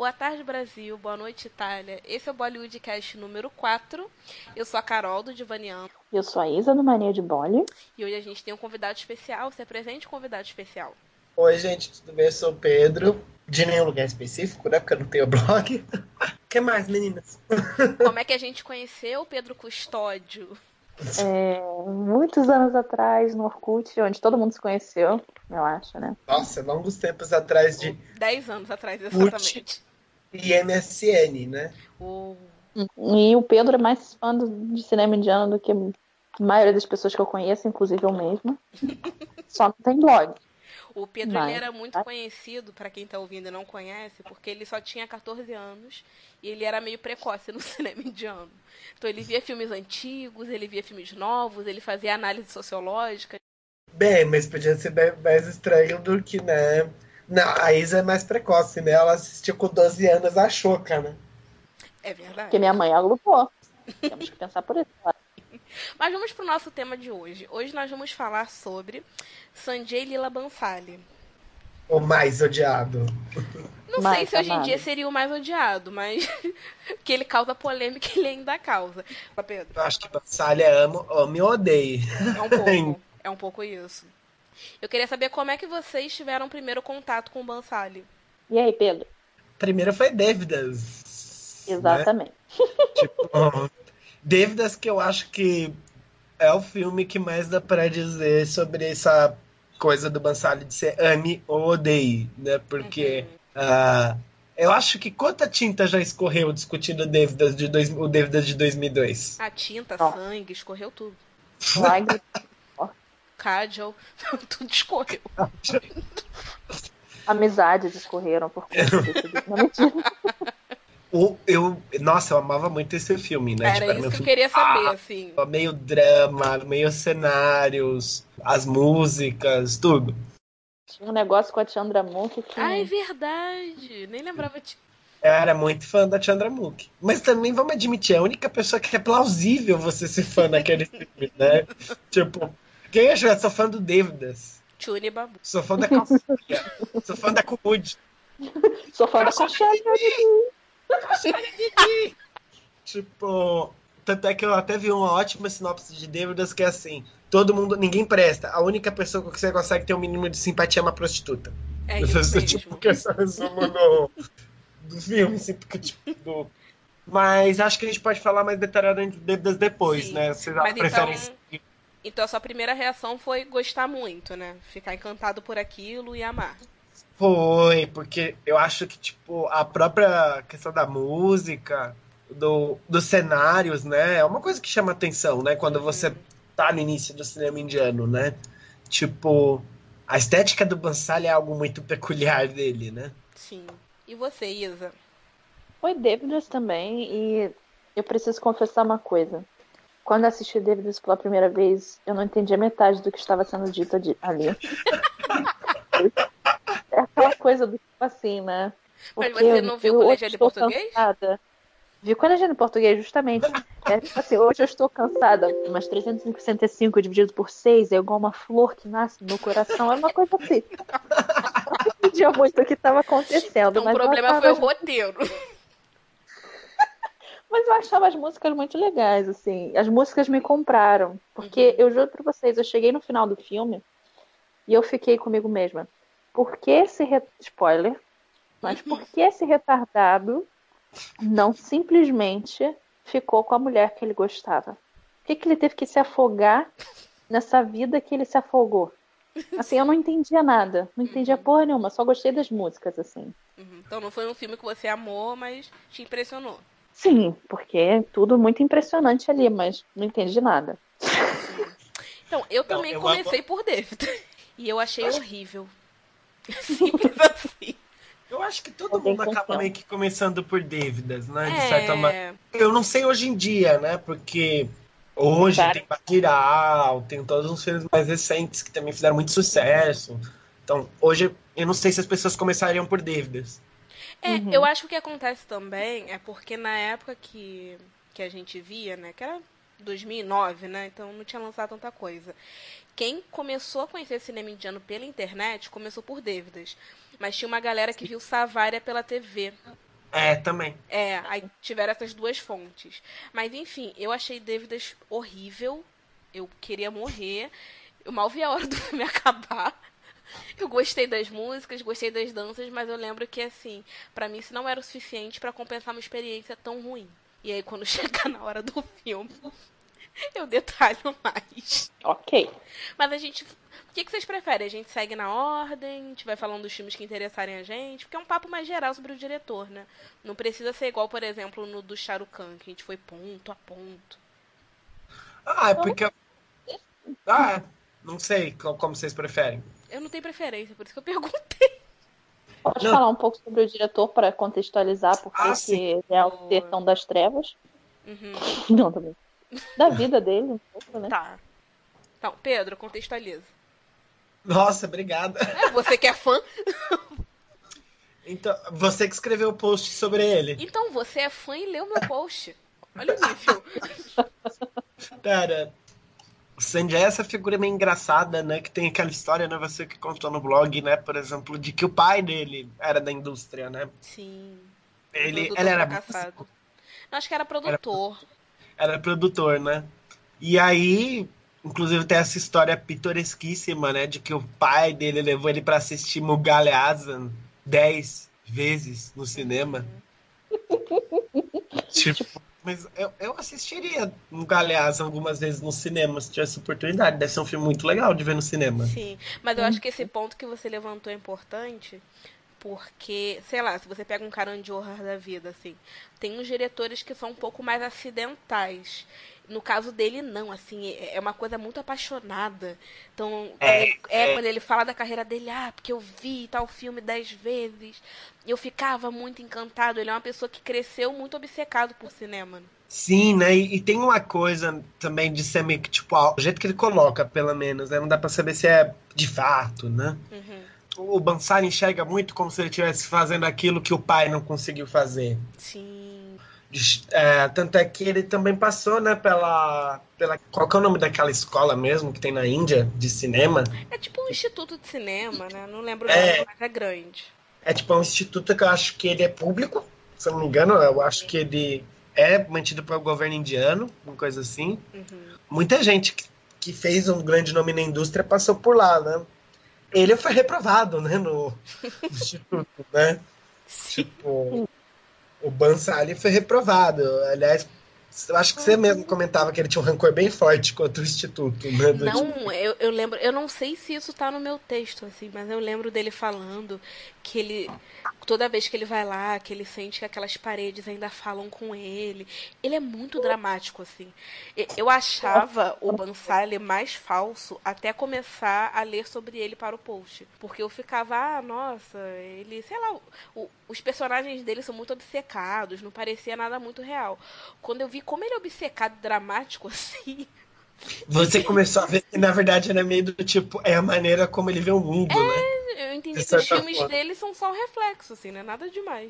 boa tarde, Brasil. Boa noite, Itália. Esse é o Bollywoodcast número 4. Eu sou a Carol, do Divaniano. Eu sou a Isa, do Mania de Bolly. E hoje a gente tem um convidado especial. Se apresente, convidado especial. Oi, gente, tudo bem? Eu sou o Pedro. De nenhum lugar específico, né? Porque eu não tenho blog. O que mais, meninas? Como é que a gente conheceu o Pedro Custódio? Muitos anos atrás, no Orkut, onde todo mundo se conheceu, eu acho, né? Nossa, longos tempos atrás de 10 anos atrás, exatamente. e MSN, né? E o Pedro é mais fã de cinema indiano do que a maioria das pessoas que eu conheço, inclusive eu mesma. Só não tem blog. O Pedro ele era muito conhecido, pra quem tá ouvindo e não conhece, porque ele só tinha 14 anos e ele era meio precoce no cinema indiano. Então ele via filmes antigos, ele via filmes novos, ele fazia análise sociológica. Bem, mas podia ser mais estranho do que, né? Não, a Isa é mais precoce, né? Ela assistiu com 12 anos a Choca, né? É verdade. Porque minha mãe agrupou. Temos que pensar por isso. Mas vamos pro nosso tema de hoje. Hoje nós vamos falar sobre Sanjay Leela Bhansali. O mais odiado. Não sei se hoje em dia seria o mais odiado, mas que ele causa polêmica, ele ainda causa. Pedro. Eu acho que Bhansali ame ou odeie. É um pouco isso. Eu queria saber como é que vocês tiveram o primeiro contato com o Bhansali. E aí, Pedro? Primeiro foi Dívidas. Exatamente. Né? Tipo, Dívidas, que eu acho que é o filme que mais dá pra dizer sobre essa coisa do Bhansali de ser ame ou odeie, né? Porque eu acho que quanta tinta já escorreu discutindo o Dívidas de 2002? A tinta, sangue, escorreu tudo. Lágrimas. Kajal, tudo escorreu. Amizades escorreram por conta desse vídeo. Não, mentira. Nossa, eu amava muito esse filme, né? Era isso que eu queria saber, assim. Meio drama, meio cenários, as músicas, tudo. Tinha um negócio com a Chandramukhi que... Ah, é verdade! Nem lembrava. Eu era muito fã da Chandramukhi. Mas também, vamos admitir, é a única pessoa que é plausível você ser fã daquele filme, né? Tipo, quem achou? Eu sou fã do Dívidas. Chuni Babu. Sou fã da Calcinha. Sou fã da Kumud. Sou fã da Calcinha. Tipo, tanto é que eu até vi uma ótima sinopse de Dívidas que é assim: ninguém presta. A única pessoa que você consegue ter um mínimo de simpatia é uma prostituta. É isso mesmo. Tipo, que esse é o resumo do filme, assim, porque, tipo, mas acho que a gente pode falar mais detalhadamente de Dívidas depois, né? Vocês preferem... Então a sua primeira reação foi gostar muito, né? Ficar encantado por aquilo e amar. Foi, porque eu acho que, tipo, a própria questão da música, dos cenários, né? É uma coisa que chama atenção, né? Quando você tá no início do cinema indiano, né? Tipo, a estética do Bhansali é algo muito peculiar dele, né? Sim. E você, Isa? Foi Dívidas também, e eu preciso confessar uma coisa. Quando assisti Dívidas pela primeira vez, eu não entendi a metade do que estava sendo dito ali. É aquela coisa do tipo assim, né? Porque mas você não viu com legenda em português? Cansada. Vi com legenda em português, justamente. É tipo assim, hoje eu estou cansada. Mas 365 dividido por 6 é igual uma flor que nasce no meu coração. É uma coisa assim. Eu não entendia muito o que estava acontecendo. Então, mas o problema foi o roteiro. Mas eu achava as músicas muito legais, assim. As músicas me compraram. Porque eu juro pra vocês, eu cheguei no final do filme e eu fiquei comigo mesma. Por que esse spoiler? Mas por que esse retardado não simplesmente ficou com a mulher que ele gostava? Por que ele teve que se afogar nessa vida que ele se afogou? Assim, eu não entendia nada. Não entendia porra nenhuma. Só gostei das músicas, assim. Então não foi um filme que você amou, mas te impressionou. Sim, porque é tudo muito impressionante ali, mas não entendi nada. Então, eu também comecei por David. E eu achei horrível. Simples assim. Eu acho que todo mundo acaba meio que começando por Dívidas, né? De certa maneira. Eu não sei hoje em dia, né? Porque hoje tem Bacurau, tem todos os filmes mais recentes que também fizeram muito sucesso. Então, hoje, eu não sei se as pessoas começariam por Dívidas. Eu acho que o que acontece também é porque na época que a gente via, né? Que era 2009, né? Então não tinha lançado tanta coisa. Quem começou a conhecer cinema indiano pela internet começou por Dívidas. Mas tinha uma galera que viu Savária pela TV. Também. Aí tiveram essas duas fontes. Mas enfim, eu achei Dívidas horrível. Eu queria morrer. Eu mal vi a hora do filme acabar. Eu gostei das músicas, gostei das danças, mas eu lembro que, assim, pra mim isso não era o suficiente pra compensar uma experiência tão ruim. E aí, quando chegar na hora do filme, eu detalho mais. Ok. Mas a gente... O que vocês preferem? A gente segue na ordem? A gente vai falando dos filmes que interessarem a gente? Porque é um papo mais geral sobre o diretor, né? Não precisa ser igual, por exemplo, no do Shah Rukh Khan, que a gente foi ponto a ponto. É porque... não sei como vocês preferem. Eu não tenho preferência, por isso que eu perguntei. Pode falar um pouco sobre o diretor para contextualizar porque que ele é o Sertão das Trevas? Não, também. Da vida dele, um pouco, né? Tá. Então, Pedro, contextualiza. Nossa, obrigada. Você que é fã? Então, você que escreveu o post sobre ele. Então, você é fã e leu meu post. Olha o nível. Cara, o Sandy é essa figura meio engraçada, né? Que tem aquela história, né? Você que contou no blog, né? Por exemplo, de que o pai dele era da indústria, né? Sim. Ele era fracassado. Não, acho que era produtor. Era produtor, né? E aí, inclusive tem essa história pitoresquíssima, né? De que o pai dele levou ele pra assistir Mughal Azam 10 vezes no cinema. Tipo, mas eu assistiria Mughal Azam algumas vezes no cinema, se tivesse oportunidade. Deve ser um filme muito legal de ver no cinema. Sim, mas eu acho que esse ponto que você levantou é importante, porque, sei lá, se você pega um Karan Johar da vida, assim, tem uns diretores que são um pouco mais acidentais. No caso dele, não, assim, é uma coisa muito apaixonada. Então, quando ele fala da carreira dele, porque eu vi tal filme 10 vezes, eu ficava muito encantado. Ele é uma pessoa que cresceu muito obcecado por cinema. Sim, né? E tem uma coisa também de ser meio que, tipo, o jeito que ele coloca, pelo menos, né? Não dá pra saber se é de fato, né? O Bansal enxerga muito como se ele estivesse fazendo aquilo que o pai não conseguiu fazer. Sim. Tanto é que ele também passou, né, pela... Qual que é o nome daquela escola mesmo que tem na Índia, de cinema? É tipo um instituto de cinema, né? Não lembro o nome, mas é grande. É tipo um instituto que eu acho que ele é público, se eu não me engano. Eu acho que ele é mantido pelo governo indiano, uma coisa assim. Muita gente que fez um grande nome na indústria passou por lá, né? Ele foi reprovado, né, no instituto, né? Sim. Tipo, o Bansal foi reprovado. Aliás, eu acho que você mesmo comentava que ele tinha um rancor bem forte contra o instituto, né? Não, eu lembro, eu não sei se isso tá no meu texto, assim, mas eu lembro dele falando que ele, toda vez que ele vai lá, que ele sente que aquelas paredes ainda falam com ele. Ele é muito dramático, assim. Eu achava o Bansal mais falso até começar a ler sobre ele para o post. Porque eu ficava, nossa, ele, sei lá, os personagens dele são muito obcecados, não parecia nada muito real. Quando eu vi como ele é obcecado, dramático, assim... Você começou a ver que, na verdade, era meio do tipo, é a maneira como ele vê o mundo, né? Eu entendi que os filmes dele são só um reflexo, assim, não é nada demais.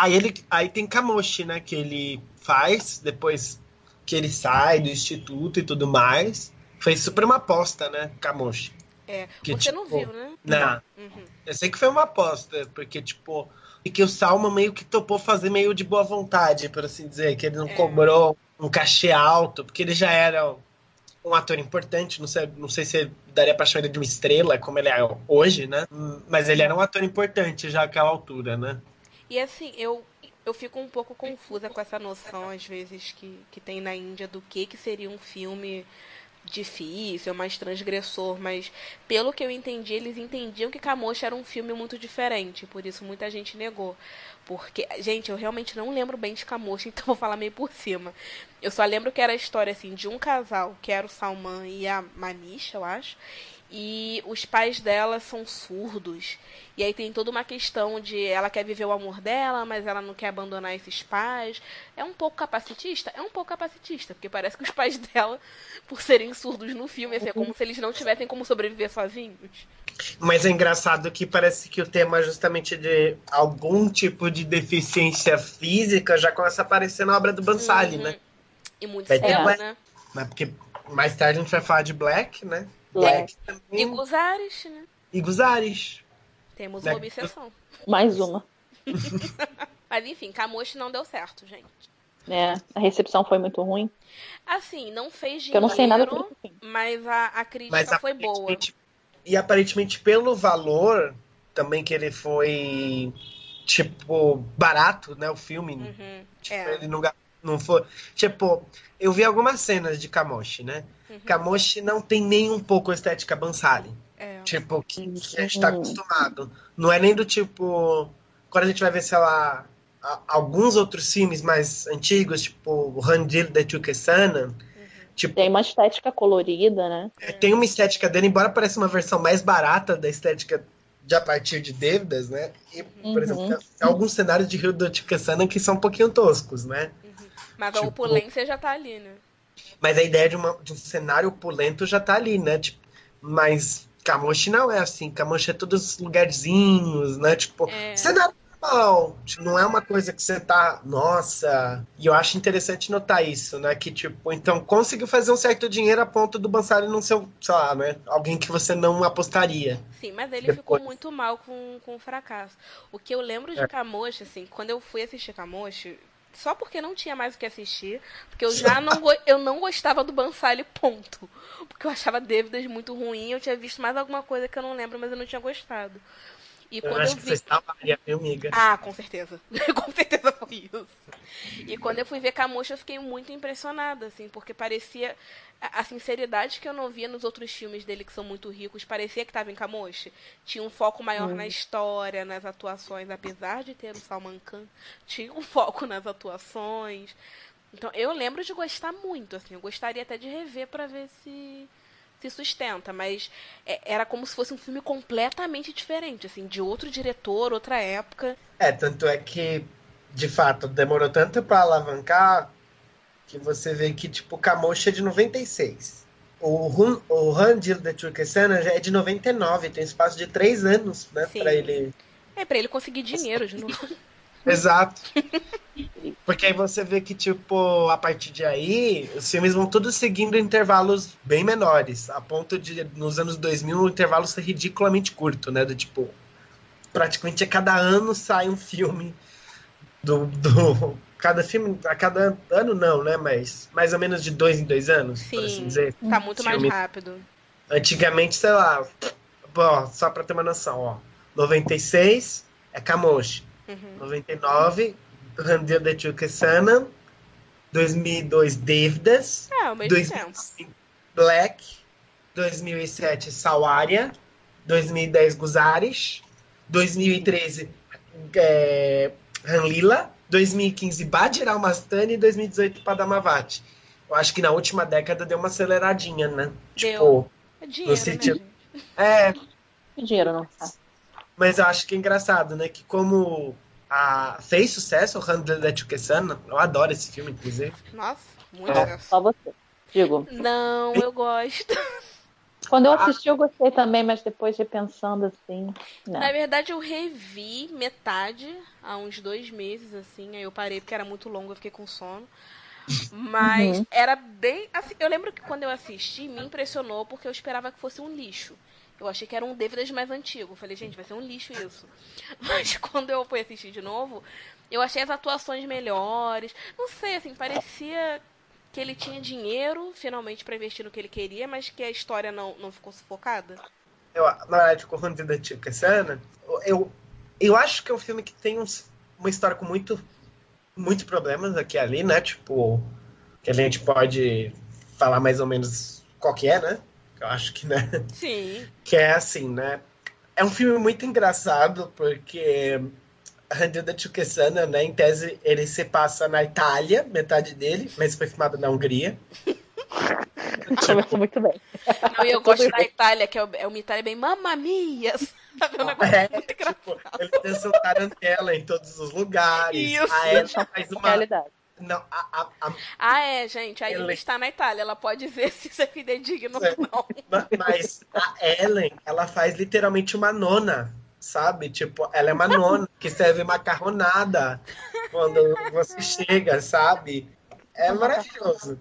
Aí tem Kamoshi, né, que ele faz, depois que ele sai do instituto e tudo mais. Foi super uma aposta, né, Kamoshi. Que, você não viu, né? Não. Eu sei que foi uma aposta, porque, tipo... E que o Salma meio que topou fazer meio de boa vontade, por assim dizer. Que ele não cobrou um cachê alto, porque ele já era um ator importante. Não sei se daria pra chamar ele de uma estrela, como ele é hoje, né? Mas ele era um ator importante já àquela altura, né? E assim, eu fico um pouco confusa com essa noção, às vezes, que tem na Índia do que seria um filme... difícil, mais transgressor, mas pelo que eu entendi, eles entendiam que Kamoshi era um filme muito diferente, por isso muita gente negou. Porque, gente, eu realmente não lembro bem de Kamoshi, então vou falar meio por cima. Eu só lembro que era a história, assim, de um casal, que era o Salman e a Manisha, eu acho, e os pais dela são surdos. E aí tem toda uma questão de ela quer viver o amor dela, mas ela não quer abandonar esses pais. É um pouco capacitista? É um pouco capacitista, porque parece que os pais dela, por serem surdos no filme, é como se eles não tivessem como sobreviver sozinhos. Mas é engraçado que parece que o tema justamente de algum tipo de deficiência física já começa a aparecer na obra do Bansal, né? E muito cedo, né? Mas porque mais tarde a gente vai falar de Black, né? Black também. E Guzaris, né? E Guzaris. Temos uma obsessão. Mais uma. Mas enfim, Kamoshi não deu certo, gente. A recepção foi muito ruim. Assim, não fez Eu não sei nada sobre dinheiro, esse filme. mas a crítica foi boa. E aparentemente pelo valor também que ele foi, tipo, barato, né, o filme. Tipo, ele não foi... Tipo, eu vi algumas cenas de Kamoshi, né? Kamoshi não tem nem um pouco a estética Bansali. Tipo, que a gente tá acostumado. Não é nem do tipo... Quando a gente vai ver, sei lá, alguns outros filmes mais antigos, tipo o Randir de Chukesana, tipo, tem uma estética colorida, né? Tem uma estética dele, embora pareça uma versão mais barata da estética de A Partir de Dívidas, né? E, por exemplo, tem alguns cenários de Rio do Chukesana que são um pouquinho toscos, né? Mas a opulência já tá ali, né? Mas a ideia de um cenário opulento já tá ali, né? Tipo, mas Kamoshi não é assim. Kamoshi é todos os lugarzinhos, né? Tipo, cenário normal. Não é uma coisa que você tá... Nossa... E eu acho interessante notar isso, né? Que, tipo, então conseguiu fazer um certo dinheiro a ponto do Bansali não ser, sei lá, né? Alguém que você não apostaria. Sim, mas ele ficou muito mal com o fracasso. O que eu lembro de Kamoshi, assim, quando eu fui assistir Kamoshi... Só porque não tinha mais o que assistir. Porque eu já não gostava do Bansali, ponto. Porque eu achava Dívidas muito ruim. Eu tinha visto mais alguma coisa que eu não lembro, mas eu não tinha gostado. E eu quando acho eu que vi... você estava ali, minha amiga. Ah, com certeza. Com certeza foi isso. E quando eu fui ver Kamoshi, eu fiquei muito impressionada, assim, porque parecia... A sinceridade que eu não via nos outros filmes dele, que são muito ricos, parecia que estava em Kamoshi. Tinha um foco maior na história, nas atuações, apesar de ter o Salman Khan, tinha um foco nas atuações. Então, eu lembro de gostar muito, assim, eu gostaria até de rever pra ver se sustenta, mas era como se fosse um filme completamente diferente, assim, de outro diretor, outra época. Tanto é que, de fato, demorou tanto pra alavancar que você vê que, tipo, Kamoshi é de 96. O Randir de Turkesana já é de 99, tem espaço de 3 anos, né, Sim. pra ele... pra ele conseguir dinheiro de novo. Exato. Porque aí você vê que, tipo, a partir de aí, os filmes vão todos seguindo intervalos bem menores, a ponto de, nos anos 2000, o intervalo ser ridiculamente curto, né, do tipo, praticamente a cada ano sai um filme cada filme, a cada ano não, né? Mas mais ou menos de 2 em 2 anos, por assim dizer. Tá muito mais rápido. Antigamente, sei lá, só pra ter uma noção, ó. 96 é Kamoshi. 99, Randir de Chukesana. 2002, Dívidas. Ao mesmo 2005, tempo. Black. 2007, Sawaria. 2010, Guzaris. 2013, Ranlila, 2015 Bajirao Mastani e 2018 Padmavati. Eu acho que na última década deu uma aceleradinha, né? Deu. Tipo, Dinheiro, no sentido... né, dinheiro não tá. Mas eu acho que é engraçado, né? Que como fez sucesso o Randir de Chukesana, eu adoro esse filme, inclusive. Nossa, muito sucesso. Só você. Digo. Não, eu gosto. Quando eu assisti, eu gostei também, mas depois repensando assim. Não. Na verdade, eu revi metade há uns 2 meses, assim. Aí eu parei porque era muito longo, eu fiquei com sono. Mas era bem. Assim, eu lembro que quando eu assisti, me impressionou porque eu esperava que fosse um lixo. Eu achei que era um Dívidas mais antigo. Eu falei, gente, vai ser um lixo isso. Mas quando eu fui assistir de novo, eu achei as atuações melhores. Não sei, assim, parecia que ele tinha dinheiro, finalmente, pra investir no que ele queria, mas que a história não ficou sufocada. Na verdade, com o Randir de Chukesana, eu acho que é um filme que tem uma história com muitos problemas aqui e ali, né? Tipo, que a gente pode falar mais ou menos qual que é, né? Eu acho que, né? Sim. Que é assim, né? É um filme muito engraçado, porque Randir de Chukesana, né? Em tese, ele se passa na Itália, metade dele, mas foi filmado na Hungria. Começou muito bem. Não, e eu gosto da Itália, que é uma Itália bem mamma mia. Sabe? Um negócio muito engraçado. Ele tem seu tarantela em todos os lugares. Isso. A Ellen faz uma... Realidade. Não, gente. Aí ele está na Itália. Ela pode dizer se isso é fidedigno ou não. Mas a Ellen, ela faz literalmente uma nona, sabe? Tipo, ela é uma nona que serve macarronada quando você chega, sabe? É maravilhoso.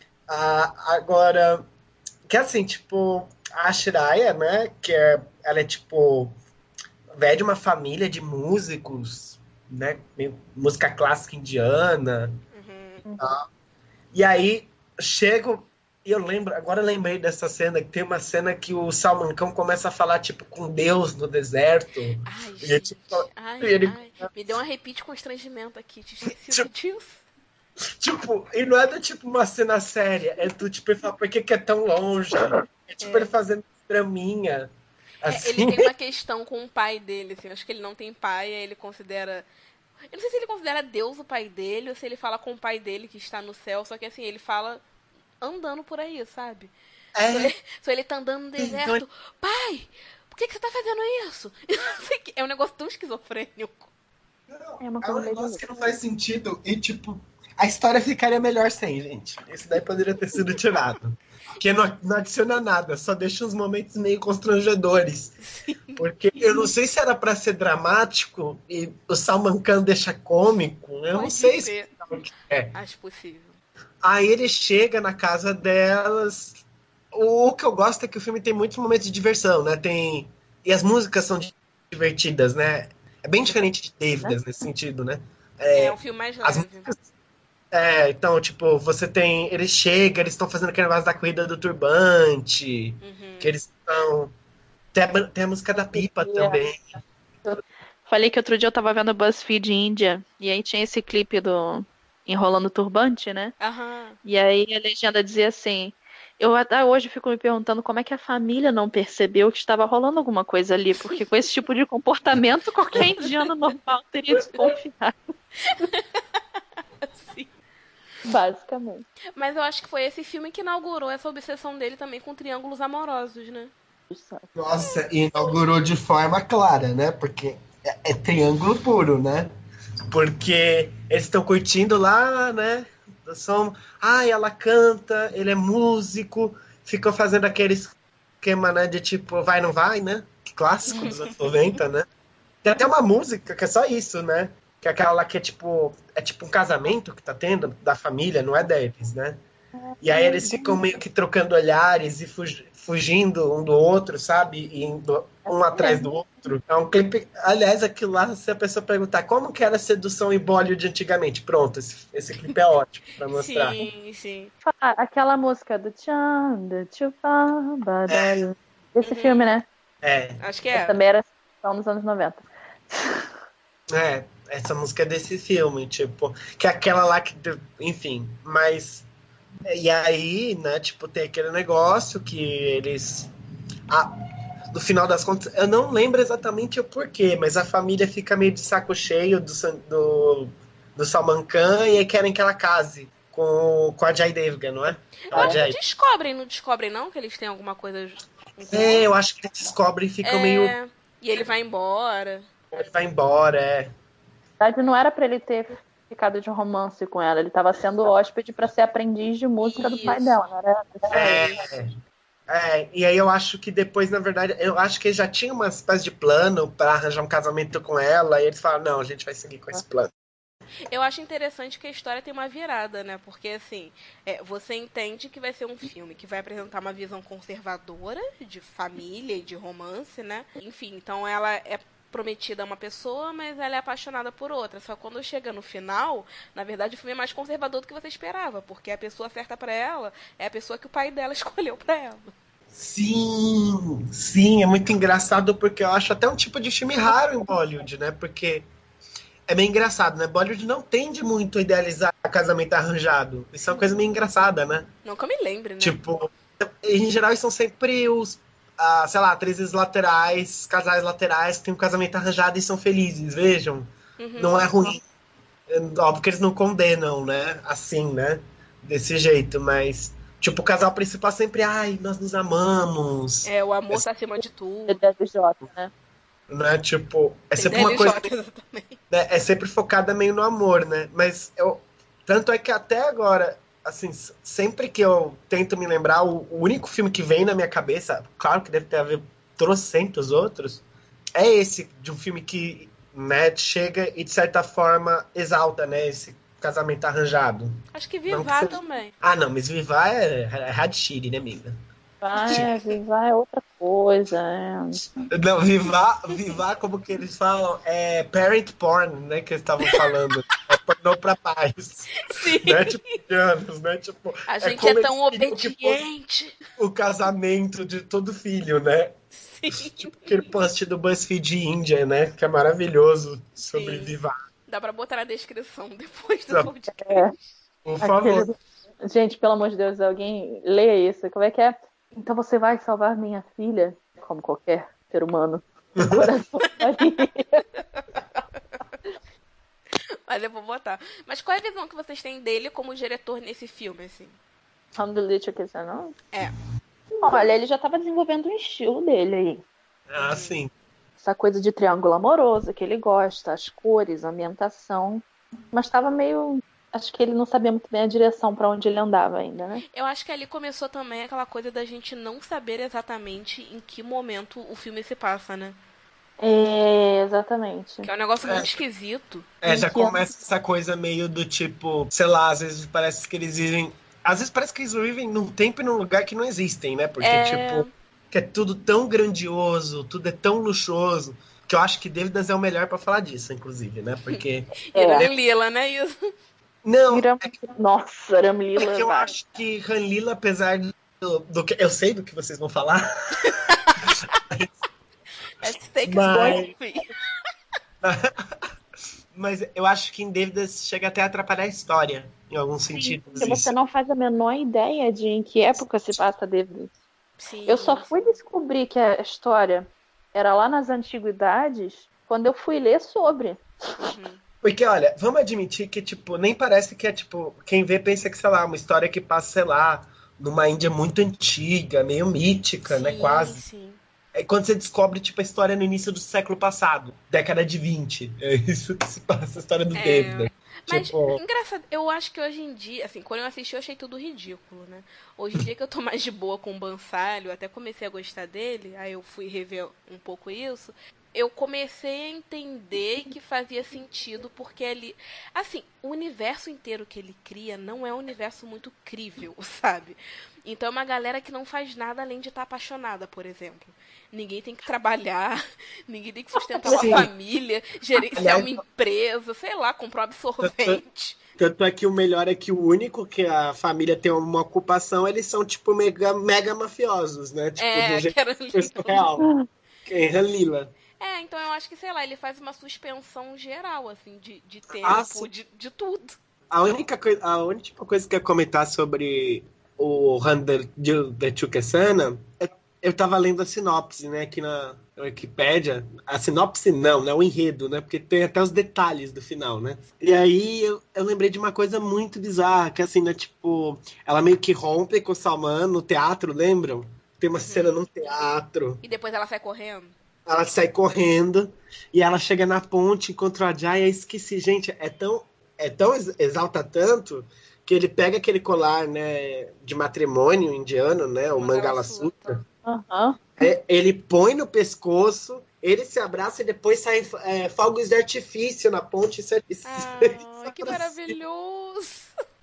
Agora, que assim, tipo, a Shiraya, né? Ela é tipo, velha de uma família de músicos né? Música clássica indiana. Uhum. Tá? E aí, chego... E eu lembro, agora eu lembrei dessa cena, que tem uma cena que o Salman Khan começa a falar, tipo, com Deus no deserto. Ai, E é, gente. tipo, Ai, e ele, ai. Me deu um arrepio de constrangimento aqui. Tinha esquecido tipo, disso. tipo, e não é do tipo uma cena séria, é do tipo, ele fala, por que que é tão longe? É tipo ele É. fazendo draminha, Ele assim. tem uma questão com o pai dele, assim. Eu acho que ele não tem pai, aí ele considera. Eu não sei se ele considera Deus o pai dele, ou se ele fala com o pai dele que está no céu, só que assim, ele fala andando por aí, sabe? É, Só ele tá andando no então deserto. Pai, por que você tá fazendo isso? É um negócio tão esquizofrênico. É uma é um coisa meio de negócio louco. que não faz sentido e, tipo, a história ficaria melhor sem, gente. Esse daí poderia ter sido tirado. Porque não adiciona nada, só deixa uns momentos meio constrangedores. Sim, Porque eu não sei se era pra ser dramático e o Salman Khan deixa cômico. Eu não pode sei se ser. é o que é. Acho possível. Aí ele chega na casa delas. O que eu gosto é que o filme tem muitos momentos de diversão, né? E as músicas são divertidas, né? É bem diferente de Né? Dívidas nesse sentido, né? É um filme mais As leve. músicas. Então, tipo, você tem. Ele chega, eles estão fazendo aquele negócio da corrida do turbante. Que Uhum. eles estão. Tem a música da pipa também. Eu falei que outro dia eu tava vendo BuzzFeed Índia, e aí tinha esse clipe do Enrolando Turbante, né? Aham. E aí a legenda dizia assim: eu até hoje fico me perguntando como é que a família não percebeu que estava rolando alguma coisa ali, porque com esse tipo de comportamento, qualquer indiano normal teria desconfiado, Sim. basicamente. Mas eu acho que foi esse filme que inaugurou essa obsessão dele também com triângulos amorosos, né? Nossa, e inaugurou de forma clara, né? Porque é triângulo puro, né? Porque eles estão curtindo lá, né? Som. Ai, ela canta, ele é músico, ficou fazendo aquele esquema, né? De tipo, vai, não vai, né? Clássico dos anos 90, né? Tem até uma música que é só isso, né? Que é aquela lá que é tipo um casamento que tá tendo da família, não é deles, né? E aí eles ficam meio que trocando olhares e fugindo um do outro, sabe? E indo um atrás do outro. É um clipe. Aliás, aquilo lá, se a pessoa perguntar como que era sedução e Bollywood antigamente, pronto, esse clipe é ótimo pra mostrar. Sim, sim. Aquela música do Chanda Chupa Badalho. Esse Uhum. filme, né? É, Acho que Esse é. também era nos anos 90. essa música é desse filme, tipo, que é aquela lá que, enfim, mas e aí, né, tipo, tem aquele negócio que eles no final das contas, eu não lembro exatamente o porquê, mas a família fica meio de saco cheio do Salman Khan e aí querem que ela case com a Jai Devgan, não é? Eu A acho que Jai. descobrem, não descobrem não? Que eles têm alguma coisa um com o Eu outro? acho que eles descobrem e ficam meio. É. E ele vai embora. Ele vai embora, Na verdade, não era pra ele ter ficado de romance com ela, ele tava sendo hóspede pra ser aprendiz de música do pai Isso. dela, não era? Isso. E aí eu acho que depois, na verdade, eu acho que eles já tinham uma espécie de plano pra arranjar um casamento com ela, e eles falaram, não, a gente vai seguir com esse plano. Eu acho interessante que a história tem uma virada, né? Porque, assim, você entende que vai ser um filme que vai apresentar uma visão conservadora de família e de romance, né? Enfim, então ela é prometida a uma pessoa, mas ela é apaixonada por outra. Só que quando chega no final, na verdade o filme é mais conservador do que você esperava, porque a pessoa certa pra ela é a pessoa que o pai dela escolheu pra ela. Sim, sim, é muito engraçado porque eu acho até um tipo de filme raro em Bollywood, né? Porque é meio engraçado, né? Bollywood não tende muito a idealizar casamento arranjado. Isso é uma coisa meio engraçada, né? Não que eu me lembre, né? Tipo, em geral, são sempre sei lá, atrizes laterais, casais laterais que têm um casamento arranjado e são felizes, vejam. Uhum. Não é ruim. Óbvio que eles não condenam, né? Assim, né? Desse jeito, mas. Tipo, o casal principal sempre, ai, nós nos amamos. O amor tá acima de tudo. DDLJ, né? Né? Tipo, é Tem sempre uma coisa. DLJ, exatamente. Né? É sempre focada meio no amor, né? Mas tanto é que até agora, assim, sempre que eu tento me lembrar, o único filme que vem na minha cabeça, claro que deve ter a ver trocentos outros, é esse, de um filme que, né, chega e de certa forma exalta, né, esse casamento arranjado. Acho que Não que Vivar seja... também. Ah, não, mas Vivar é Hadshiri, né, amiga? Vivar é outra coisa. Não, Vivar, como que eles falam, é parent porn, né, que eles estavam falando. É pornô pra pais. Sim. Né, tipo, anos, né, tipo... A gente é tão obediente. O casamento de todo filho, né? Sim. Tipo aquele post do BuzzFeed Índia, né, que é maravilhoso, sobre Sim. Vivar. Dá pra botar na descrição depois do podcast. Por favor. Gente, pelo amor de Deus, alguém leia isso. Como é que é? Então você vai salvar minha filha, como qualquer ser humano. Coração Mas eu vou botar. Mas qual é a visão que vocês têm dele como diretor nesse filme, assim? Alhamdulillah, que você não? É. Olha, ele já estava desenvolvendo um estilo dele aí. Ah, sim. Essa coisa de triângulo amoroso que ele gosta, as cores, a ambientação. Mas estava meio... Acho que ele não sabia muito bem a direção para onde ele andava ainda, né? Eu acho que ali começou também aquela coisa da gente não saber exatamente em que momento o filme se passa, né? Exatamente. Que é um negócio muito esquisito. Já começa essa coisa meio do tipo, sei lá, às vezes parece que eles vivem... Às vezes parece que eles vivem num tempo e num lugar que não existem, né? Porque, tipo, que é tudo tão grandioso, tudo é tão luxuoso, que eu acho que Dívidas é o melhor pra falar disso, inclusive, né? Porque... Ramlila, né? Isso. Não, Nossa, Ramlila. Eu acho que Ramlila, apesar do que... Eu sei do que vocês vão falar. Mas eu acho que em Dívidas chega até a atrapalhar a história, em alguns sentidos. Porque você não faz a menor ideia de em que época se passa Dívidas. Sim. Eu só fui descobrir que a história era lá nas antiguidades quando eu fui ler sobre. Porque, olha, vamos admitir que, tipo, nem parece que é, tipo, quem vê pensa que, sei lá, uma história que passa, sei lá, numa Índia muito antiga, meio mítica, né, quase. Sim. É quando você descobre, tipo, a história no início do século passado, década de 20. É isso que se passa, a história do David. Mas, tipo... engraçado, eu acho que hoje em dia, assim, quando eu assisti eu achei tudo ridículo, né? Hoje em dia que eu tô mais de boa com o Bansalho, até comecei a gostar dele, aí eu fui rever um pouco isso, eu comecei a entender que fazia sentido, porque ele... Assim, o universo inteiro que ele cria não é um universo muito crível, sabe? Então é uma galera que não faz nada além de estar apaixonada, por exemplo. Ninguém tem que trabalhar, ninguém tem que sustentar uma família, gerenciar uma empresa, sei lá, comprar um absorvente. Tanto é que o melhor é que o único que a família tem uma ocupação, eles são, tipo, mega mafiosos, né? Tipo, do jeito real. Que é Ramlila. Então eu acho que, sei lá, ele faz uma suspensão geral, assim, de tempo, de tudo. A única coisa que eu ia comentar sobre o Randall de Chukesana, eu tava lendo a sinopse, né, aqui na Wikipédia. A sinopse não, né, o enredo, né, porque tem até os detalhes do final, né. E aí eu lembrei de uma coisa muito bizarra, que assim, né, tipo, ela meio que rompe com o Salman no teatro, lembram? Tem uma cena num teatro. E depois ela sai correndo. Ela sai correndo e ela chega na ponte, encontra o Ajay, eu esqueci, gente, é tão exalta tanto que ele pega aquele colar, né, de matrimônio indiano, né, o Mangala Sutra. Ele põe no pescoço, ele se abraça e depois saem fogos de artifício na ponte. Que maravilhoso!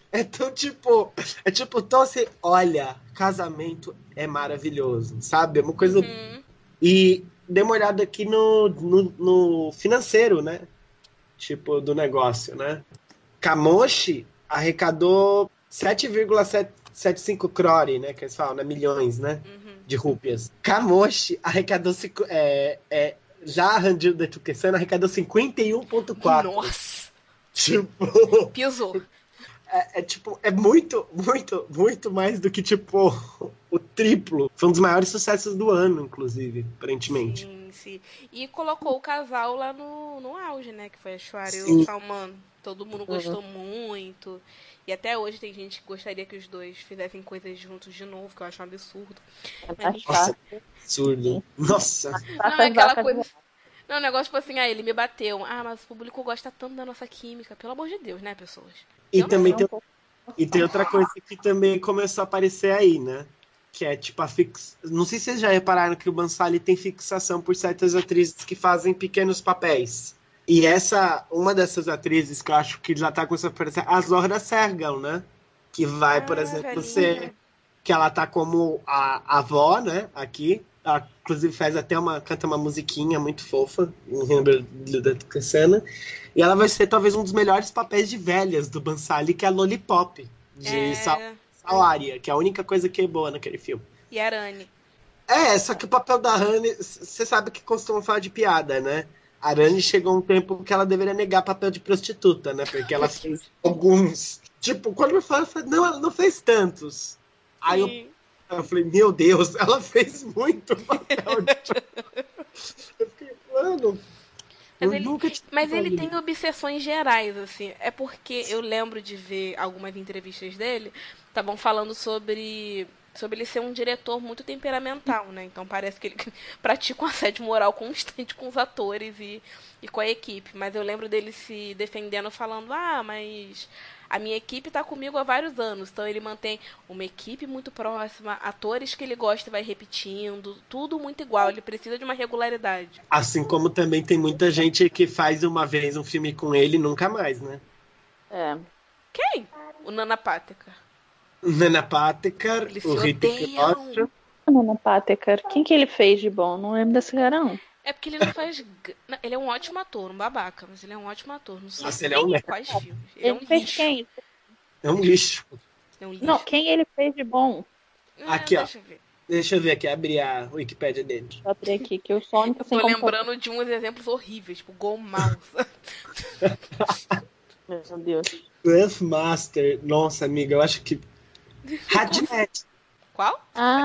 Então assim, olha, casamento é maravilhoso, sabe? É uma coisa... E dê uma olhada aqui no financeiro, né? Tipo, do negócio, né? Kamoshi arrecadou 7,75 crore, né? Que eles falam, né? Milhões, né? De rúpias. Kamoshi arrecadou... já Randall de Chukesana arrecadou 51,4. Nossa! Tipo... Pisou. É muito, muito, muito mais do que, tipo, o triplo. Foi um dos maiores sucessos do ano, inclusive, aparentemente. Sim. E colocou o casal lá no auge, né? Que foi a Shwari e o Salman. Todo mundo gostou muito. E até hoje tem gente que gostaria que os dois fizessem coisas juntos de novo, que eu acho um absurdo. Nossa, absurdo. Nossa. Não, é aquela coisa... Não, o negócio tipo assim, ele me bateu. Mas o público gosta tanto da nossa química. Pelo amor de Deus, né, pessoas? E tem outra coisa que também começou a aparecer aí, né? Que é tipo Não sei se vocês já repararam que o Bhansali tem fixação por certas atrizes que fazem pequenos papéis. E uma dessas atrizes que eu acho que já tá começando a aparecer, a Zohra Sergal, né? Que vai, por exemplo, ser que ela tá como a avó, né, aqui. Ela, inclusive, canta uma musiquinha muito fofa, em Hamlet da Tucana. E ela vai ser talvez um dos melhores papéis de velhas do Bansali, que é a Lollipop, de Salaria, que é a única coisa que é boa naquele filme. E a Arane. Só que o papel da Rani, você sabe que costumam falar de piada, né? A Rani chegou um tempo que ela deveria negar papel de prostituta, né? Porque ela fez alguns. Tipo, quando eu falo, não, ela não fez tantos. Aí eu falei, meu Deus, ela fez muito papel de. Eu fiquei, mano. Mas ele tem obsessões gerais, assim. É porque eu lembro de ver algumas entrevistas dele, estavam falando sobre ele ser um diretor muito temperamental, né? Então parece que ele pratica um assédio moral constante com os atores e com a equipe. Mas eu lembro dele se defendendo, falando, mas a minha equipe tá comigo há vários anos. Então ele mantém uma equipe muito próxima, atores que ele gosta e vai repetindo, tudo muito igual. Ele precisa de uma regularidade. Assim como também tem muita gente que faz uma vez um filme com ele e nunca mais, né? Quem? O Nana Pátekar. Nana Pátekar, o Hrithik Roshan. Nana Pátekar, quem que ele fez de bom? Não lembro desse cara, não. É porque ele não faz... Ele é um ótimo ator, um babaca, mas ele é um ótimo ator. Não sei ele é um quais filmes. Ele fez lixo. Quem? É um lixo. Não, quem ele fez de bom? Aqui, ó. Deixa eu ver aqui, abrir a Wikipédia dele. Vou abrir aqui, que eu sou a única sem lembrando de uns exemplos horríveis, tipo Gomal. Meu Deus. Grandmaster. Nossa, amiga, eu acho que... Radnet. Qual?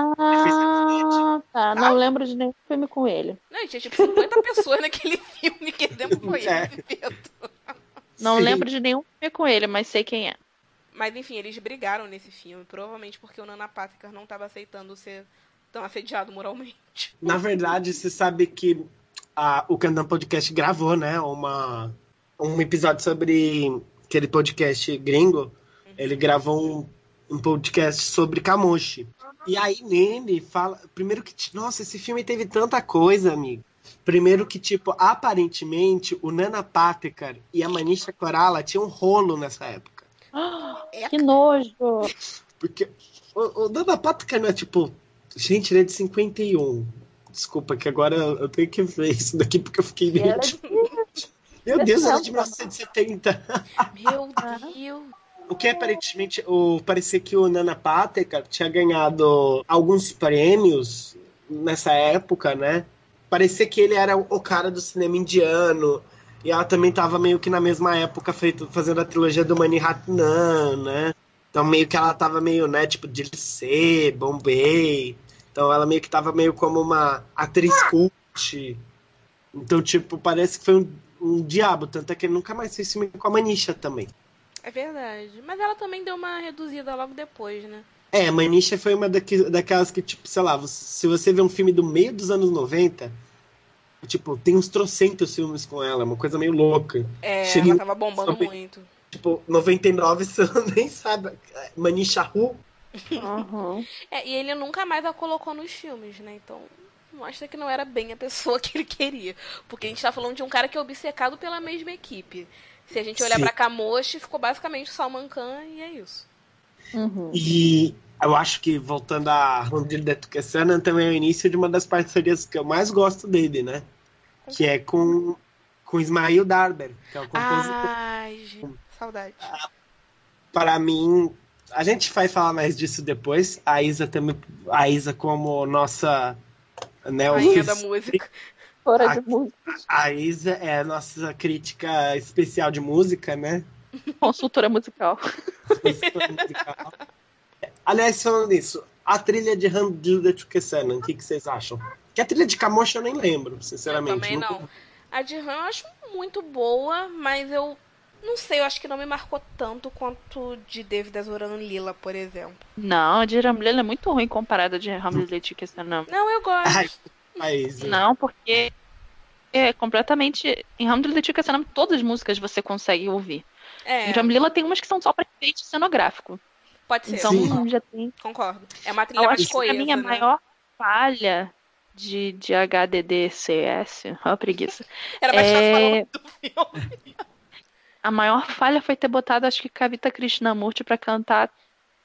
Tá. Não lembro de nenhum filme com ele. Não, tinha tipo 50 pessoas naquele filme. Que tempo foi ele? Não lembro de nenhum filme com ele, mas sei quem é. Mas enfim, eles brigaram nesse filme, provavelmente porque o Nana Pátekar não estava aceitando ser tão assediado moralmente. Na verdade, você sabe que o Candan Podcast gravou, né, um episódio sobre aquele podcast gringo. Ele gravou um podcast sobre Kamoshi. E aí nele fala... Primeiro que... Nossa, esse filme teve tanta coisa, amigo. Primeiro que, tipo, aparentemente, o Nana Pátekar e a Manisha Koirala tinham um rolo nessa época. Que nojo! Porque o Nana Pátekar não é, tipo... Gente, ele é de 51. Desculpa, que agora eu tenho que ver isso daqui, porque eu fiquei meio... Meu Deus, ela é de 1970. Meu Deus... O que aparentemente parecia que o Nana Pátekar tinha ganhado alguns prêmios nessa época, né? Parecia que ele era o cara do cinema indiano. E ela também estava meio que na mesma época fazendo a trilogia do Mani Ratnam, né? Então meio que ela estava meio, né, tipo, Dilsê, Bombay. Então ela meio que estava meio como uma atriz cult. Então, tipo, parece que foi um diabo. Tanto é que ele nunca mais fez filme com a Manisha também. É verdade. Mas ela também deu uma reduzida logo depois, né? A Manisha foi uma daquelas que, tipo, sei lá, se você vê um filme do meio dos anos 90, tipo, tem uns trocentos filmes com ela, uma coisa meio louca. Ela tava bombando muito. Tipo, 99 você nem sabe. Manisha Hu. Uhum. E ele nunca mais a colocou nos filmes, né? Então, mostra que não era bem a pessoa que ele queria. Porque a gente tá falando de um cara que é obcecado pela mesma equipe. Se a gente olhar pra Kamoshi, ficou basicamente Salman Khan e é isso. Uhum. E eu acho que, voltando a Hamlet da Tucana, também é o início de uma das parcerias que eu mais gosto dele, né? Que é com Ismail Darber, que é o compositor. Ai, gente, saudade. Para mim, a gente vai falar mais disso depois. A Isa como nossa... Né, rainha da música. Fora de música. A Isa é a nossa crítica especial de música, né? Consultora musical. Aliás, falando nisso, a trilha de Hamlet da Tucana, o que vocês acham? Que a trilha de Kamoshi eu nem lembro, sinceramente. Eu também não. A de Han eu acho muito boa, mas eu não sei, eu acho que não me marcou tanto quanto de David Azoran Lila, por exemplo. Não, a de Hamlet é muito ruim comparada a de Hamlet da Tucana. Não, eu gosto. Não, porque é completamente... Em Hamlet da Tucana todas as músicas você consegue ouvir. Em Ramlila tem umas que são só para efeito cenográfico. Pode ser. Então já tem. Concordo. É uma trilha mais coesa, a minha maior falha de HDDCS, ó, preguiça. Era mais fácil falar do filme. A maior falha foi ter botado, acho que, Kavita Krishnamurti pra cantar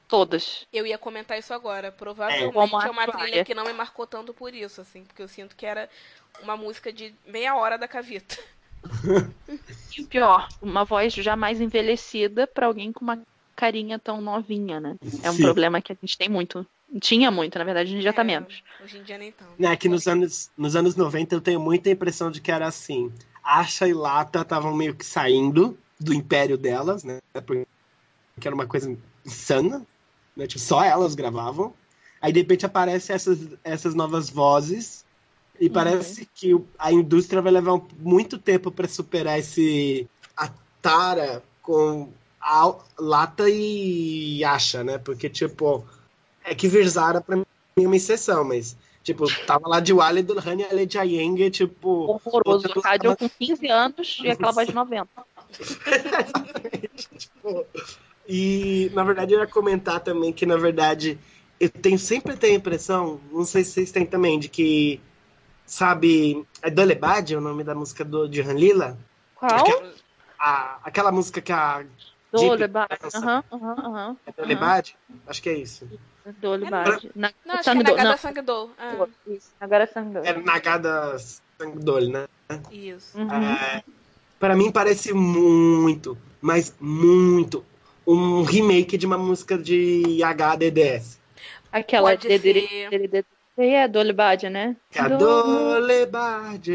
Todas. Eu ia comentar isso agora. Como Provavelmente a é uma toalha. trilha que não me marcou tanto por isso, assim. Porque eu sinto que era uma música de meia hora da Cavita. E o pior, uma voz jamais envelhecida pra alguém com uma carinha tão novinha, né? É um Sim. problema que a gente tem muito. Tinha muito, na verdade, a gente já tá menos. Hoje em dia nem tanto. É que nos anos 90 eu tenho muita impressão de que era assim. Asha e Lata estavam meio que saindo do império delas, né? Porque era uma coisa insana, né? Tipo, só elas gravavam. Aí de repente aparecem essas novas vozes e parece que a indústria vai levar muito tempo para superar a tara com a Lata e Asha, né? Porque, tipo, é que Virzara pra mim é uma exceção, mas, tipo, tava lá de Wale do Rani Ale Jayenge, tipo. Horroroso. Rádio com 15 anos e aquela voz de 90. Exatamente, tipo, e, na verdade, eu ia comentar também que, na verdade, sempre tenho a impressão, não sei se vocês têm também, de que, sabe, é Dolebad, é o nome da música de Ranlila? Qual? Aquela música que a Dolebad. dança. É Dolebad? Acho que é isso. Dolebad. Não, acho que é Nagada Sangdo. Isso, Nagara Sangdo. É Nagada Sangdol, né? Isso. Pra mim parece muito, mas muito, um remake de uma música de HDDS. Aquela Pode ser. é Dolebad, né? Que é a Dolebad.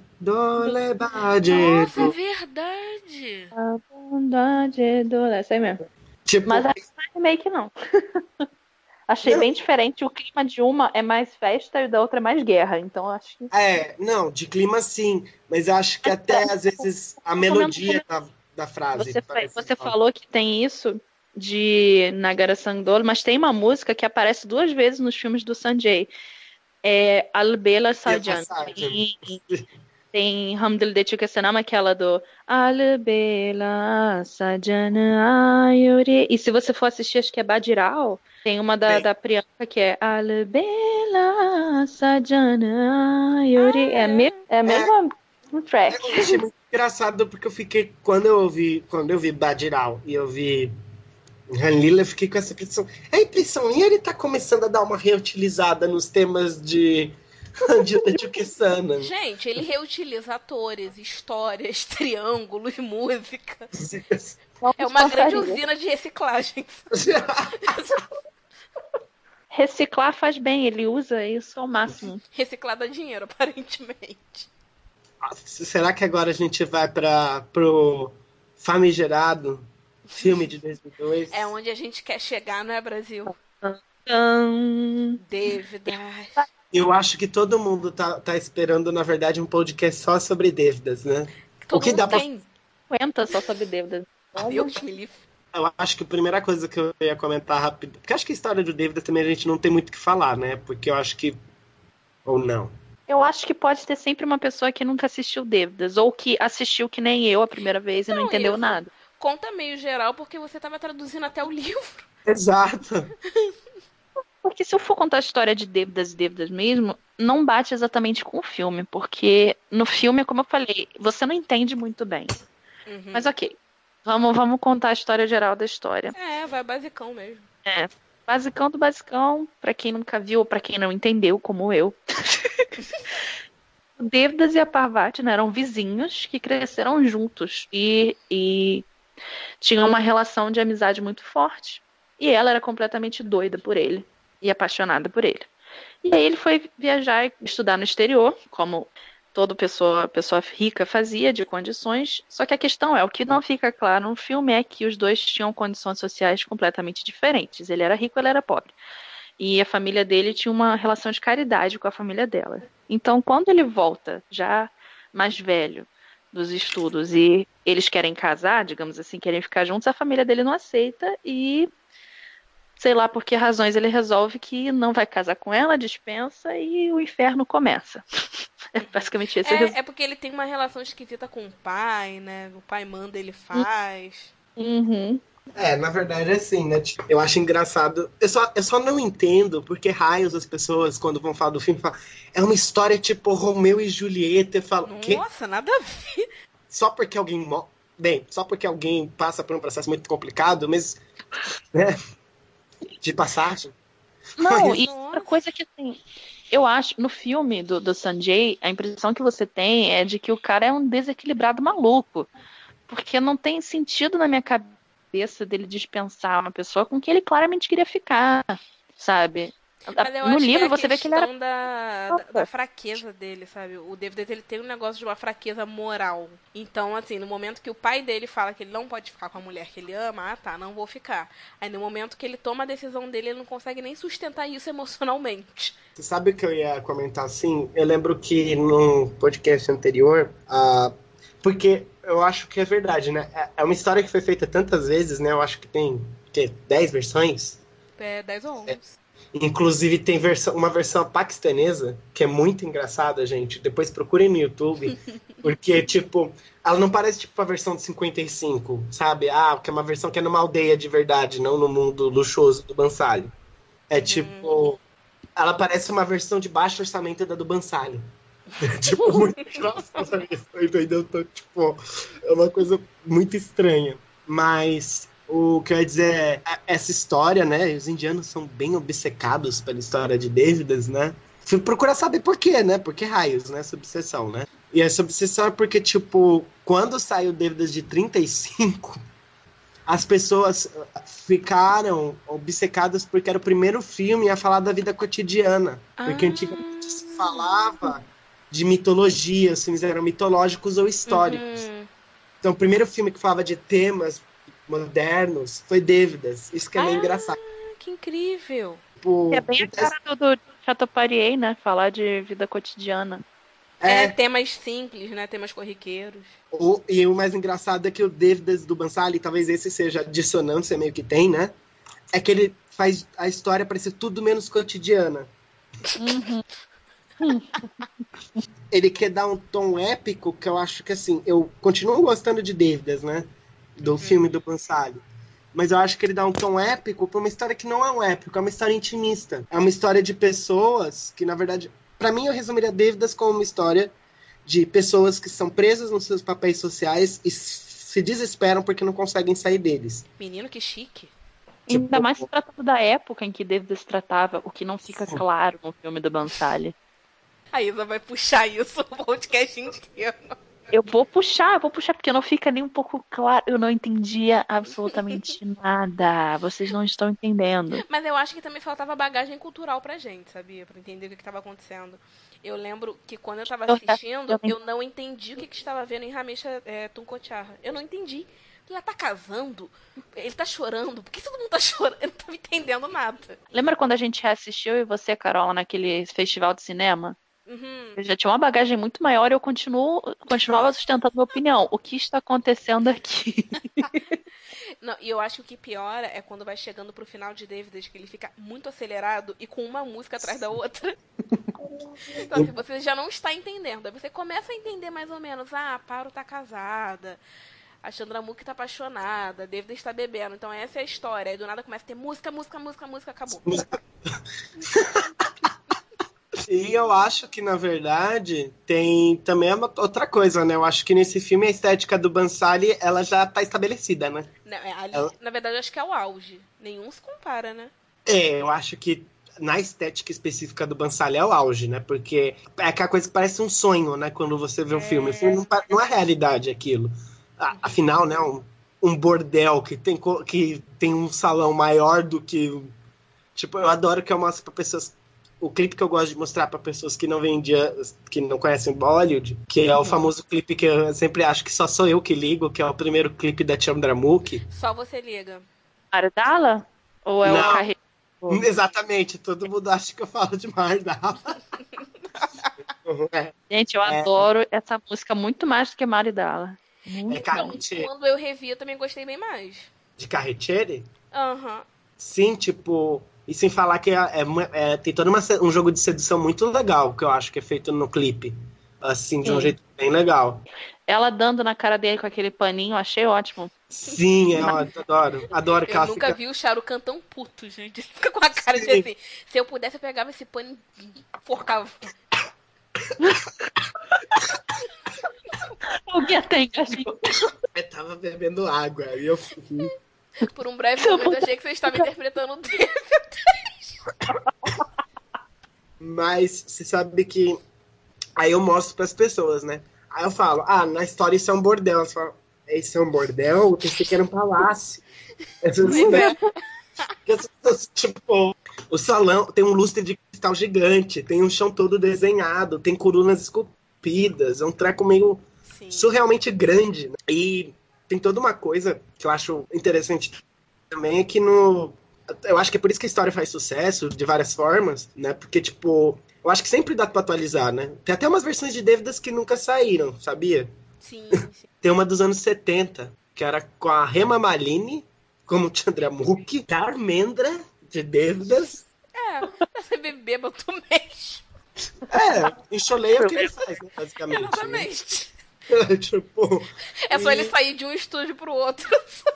Nossa, é verdade. A bondade do... Essa aí mesmo. Tipo, Mas não é remake, não. Achei bem diferente. O clima de uma é mais festa e o da outra é mais guerra. Então, acho que... não, de clima sim, mas eu acho que até às vezes a melodia da frase. Você falou que tem isso de Nagara Sangdol, mas tem uma música que aparece 2 vezes nos filmes do Sanjay. É Albela Sajan. Tem Hamdil de Chukasanam, aquela do Albela Sajana Ayuri. E se você for assistir, acho que é Badiral, tem uma da Priyanka que é Albela Sajana Ayuri. É a mesma track. Eu achei muito engraçado porque eu fiquei, quando eu vi Badiral e eu vi Ranlila, eu fiquei com essa impressão. A impressão minha, ele tá começando a dar uma reutilizada nos temas de Chuquessana. Gente, ele reutiliza atores, histórias, triângulos, música. É uma grande usina de reciclagem. Reciclar faz bem, ele usa isso ao máximo. Reciclar dá dinheiro, aparentemente. Será que agora a gente vai pro famigerado filme de 2002? É onde a gente quer chegar, não é, Brasil? Dívidas. Eu acho que todo mundo tá esperando, na verdade, um podcast só sobre dívidas, né? Todo o que mundo dá tem. 50 só sobre dívidas. Deus me livre. Eu acho que a primeira coisa que eu ia comentar rápido, porque acho que a história de dívidas também a gente não tem muito o que falar, né? Porque eu acho que... Ou não. Eu acho que pode ter sempre uma pessoa que nunca assistiu Dívidas, ou que assistiu que nem eu a primeira vez e não entendeu nada. Conta meio geral, porque você estava traduzindo até o livro. Exato. Porque se eu for contar a história de Dívidas e Dívidas mesmo, não bate exatamente com o filme, porque no filme, como eu falei, você não entende muito bem. Mas ok, vamos contar a história geral da história. Vai basicão mesmo. Basicão do basicão, pra quem nunca viu ou pra quem não entendeu, como eu. O Dívidas e a Parvati, né, eram vizinhos que cresceram juntos e tinham uma relação de amizade muito forte. E ela era completamente doida por ele e apaixonada por ele. E aí ele foi viajar e estudar no exterior, como toda pessoa rica fazia, de condições. Só que a questão é, o que não fica claro no filme é que os dois tinham condições sociais completamente diferentes. Ele era rico, ela era pobre. E a família dele tinha uma relação de caridade com a família dela. Então, quando ele volta, já mais velho, dos estudos, e eles querem casar, digamos assim, querem ficar juntos, a família dele não aceita e... sei lá por que razões ele resolve que não vai casar com ela, dispensa e o inferno começa. É basicamente esse o resultado. É porque ele tem uma relação esquisita com o pai, né? O pai manda, ele faz. Na verdade é assim, né? Eu acho engraçado. Eu só não entendo porque raios as pessoas, quando vão falar do filme, falam, é uma história tipo Romeu e Julieta. Nossa, nada a ver. Só porque alguém só porque alguém passa por um processo muito complicado, mas... né? de passagem. Não, Mas... e outra coisa que assim, eu acho, no filme do Sanjay, a impressão que você tem é de que o cara é um desequilibrado maluco. Porque não tem sentido na minha cabeça dele dispensar uma pessoa com quem ele claramente queria ficar, sabe? Mas eu No acho que é livro a você vê que ele era. questão da fraqueza dele, sabe? O David, ele tem um negócio de uma fraqueza moral. Então, assim, no momento que o pai dele fala que ele não pode ficar com a mulher que ele ama, ah, tá, não vou ficar. Aí no momento que ele toma a decisão dele, ele não consegue nem sustentar isso emocionalmente. Você sabe o que eu ia comentar assim? Eu lembro que no podcast anterior, porque eu acho que é verdade, né? É uma história que foi feita tantas vezes, né? Eu acho que tem 10 versões. 10 ou 11. Inclusive tem uma versão paquistanesa que é muito engraçada, gente. Depois procurem no YouTube. Porque, tipo, ela não parece tipo a versão de 55, sabe? Que é uma versão que é numa aldeia de verdade, não no mundo luxuoso do Bansalho. É tipo... Ela parece uma versão de baixo orçamento da do Bansalho. Tipo, muito engraçada isso, entendeu? Então, tipo, é uma coisa muito estranha. Mas... O que eu ia dizer é, essa história, né? Os indianos são bem obcecados pela história de Dévidas, né? Fui procurar saber por quê, né? Por que raios, né? Essa obsessão, né? E essa obsessão é porque, tipo, quando saiu Dévidas de 35, as pessoas ficaram obcecadas porque era o primeiro filme a falar da vida cotidiana. Porque antigamente se falava de mitologia, os filmes eram mitológicos ou históricos. Então, o primeiro filme que falava de temas modernos foi Dévidas. Isso que é meio engraçado. Que incrível. É bem a cara do Chateaubriand, né? Falar de vida cotidiana. Temas simples, né? Temas corriqueiros. E o mais engraçado é que o Dévidas do Bansali, talvez esse seja a dissonância meio que tem, né? É que ele faz a história parecer tudo menos cotidiana. Ele quer dar um tom épico que eu acho que, assim, eu continuo gostando de Dévidas, né? Do filme do Bansali. Mas eu acho que ele dá um tom épico pra uma história que não é um épico, é uma história intimista. É uma história de pessoas que, na verdade, pra mim eu resumiria Dévidas como uma história de pessoas que são presas nos seus papéis sociais e se desesperam porque não conseguem sair deles. Menino, que chique. Ainda mais se tratando da época em que Dévidas se tratava, o que não fica claro no filme do Bansali. A Isa vai puxar isso o podcast inteiro. Eu vou puxar, porque não fica nem um pouco claro. Eu não entendia absolutamente nada. Vocês não estão entendendo. Mas eu acho que também faltava bagagem cultural pra gente, sabia? Pra entender o que estava acontecendo. Eu lembro que quando eu tava assistindo, eu não entendi o que estava vendo em Ramesh Tunkochar. Eu não entendi. Ele tá casando? Ele tá chorando? Por que todo mundo tá chorando? Eu não tava entendendo nada. Lembra quando a gente reassistiu, e você, Carola, naquele festival de cinema? Eu já tinha uma bagagem muito maior e eu continuava sustentando minha opinião. O que está acontecendo aqui? Não, e eu acho que o que piora é quando vai chegando pro final de Dévidas, que ele fica muito acelerado e com uma música atrás da outra. Então, assim, você já não está entendendo. Aí você começa a entender mais ou menos. A Paro tá casada. A Chandramukhi tá apaixonada. Dévidas está bebendo. Então essa é a história. Aí do nada começa a ter música, acabou. E eu acho que, na verdade, tem também uma outra coisa, né? Eu acho que nesse filme a estética do Bansali, ela já tá estabelecida, né? Não, na verdade, eu acho que é o auge. Nenhum se compara, né? Eu acho que na estética específica do Bansali é o auge, né? Porque é aquela coisa que parece um sonho, né? Quando você vê o filme. O filme não é realidade aquilo. Afinal, né? Um bordel que tem um salão maior do que... Tipo, eu adoro que eu mostro pra pessoas... O clipe que eu gosto de mostrar para pessoas que não que não conhecem Bollywood, que é o famoso clipe que eu sempre acho que só sou eu que ligo, que é o primeiro clipe da Chandramukhi. Só você liga. Mardala? Ou é o Carreiro? Exatamente, todo mundo acha que eu falo de Mardala. Gente, eu adoro essa música muito mais do que Maridala. Quando eu revi, eu também gostei bem mais. De Carretere? Aham. Sim, tipo... E sem falar que tem todo um jogo de sedução muito legal, que eu acho que é feito no clipe. Assim, de um jeito bem legal. Ela dando na cara dele com aquele paninho, achei ótimo. Sim, eu adoro. Adoro que ela nunca vi o Shahrukh Khan tão puto, gente. Ele fica com a cara de assim, se eu pudesse, eu pegava esse pano e porcava. Alguém tem, assim. Eu tava bebendo água e eu... Por um breve momento, eu achei que você estava interpretando o David. Mas você sabe que... Aí eu mostro pras pessoas, né? Aí eu falo, na história isso é um bordel. Elas falam, esse é um bordel? Eu pensei que era um palácio. Tipo, o salão tem um lustre de cristal gigante, tem um chão todo desenhado, tem colunas esculpidas, é um treco meio surrealmente grande, né? E tem toda uma coisa que eu acho interessante também, é que eu acho que é por isso que a história faz sucesso, de várias formas, né? Porque, tipo, eu acho que sempre dá pra atualizar, né? Tem até umas versões de Dívidas que nunca saíram, sabia? Sim. Tem uma dos anos 70, que era com a Rema Malini, como Chandramukhi, Carmendra, de Dívidas. Pra ser bêbado mesmo. Enxoleia é o que ele faz, né, basicamente. Exatamente. Né? Tipo, só ele sair de um estúdio pro outro.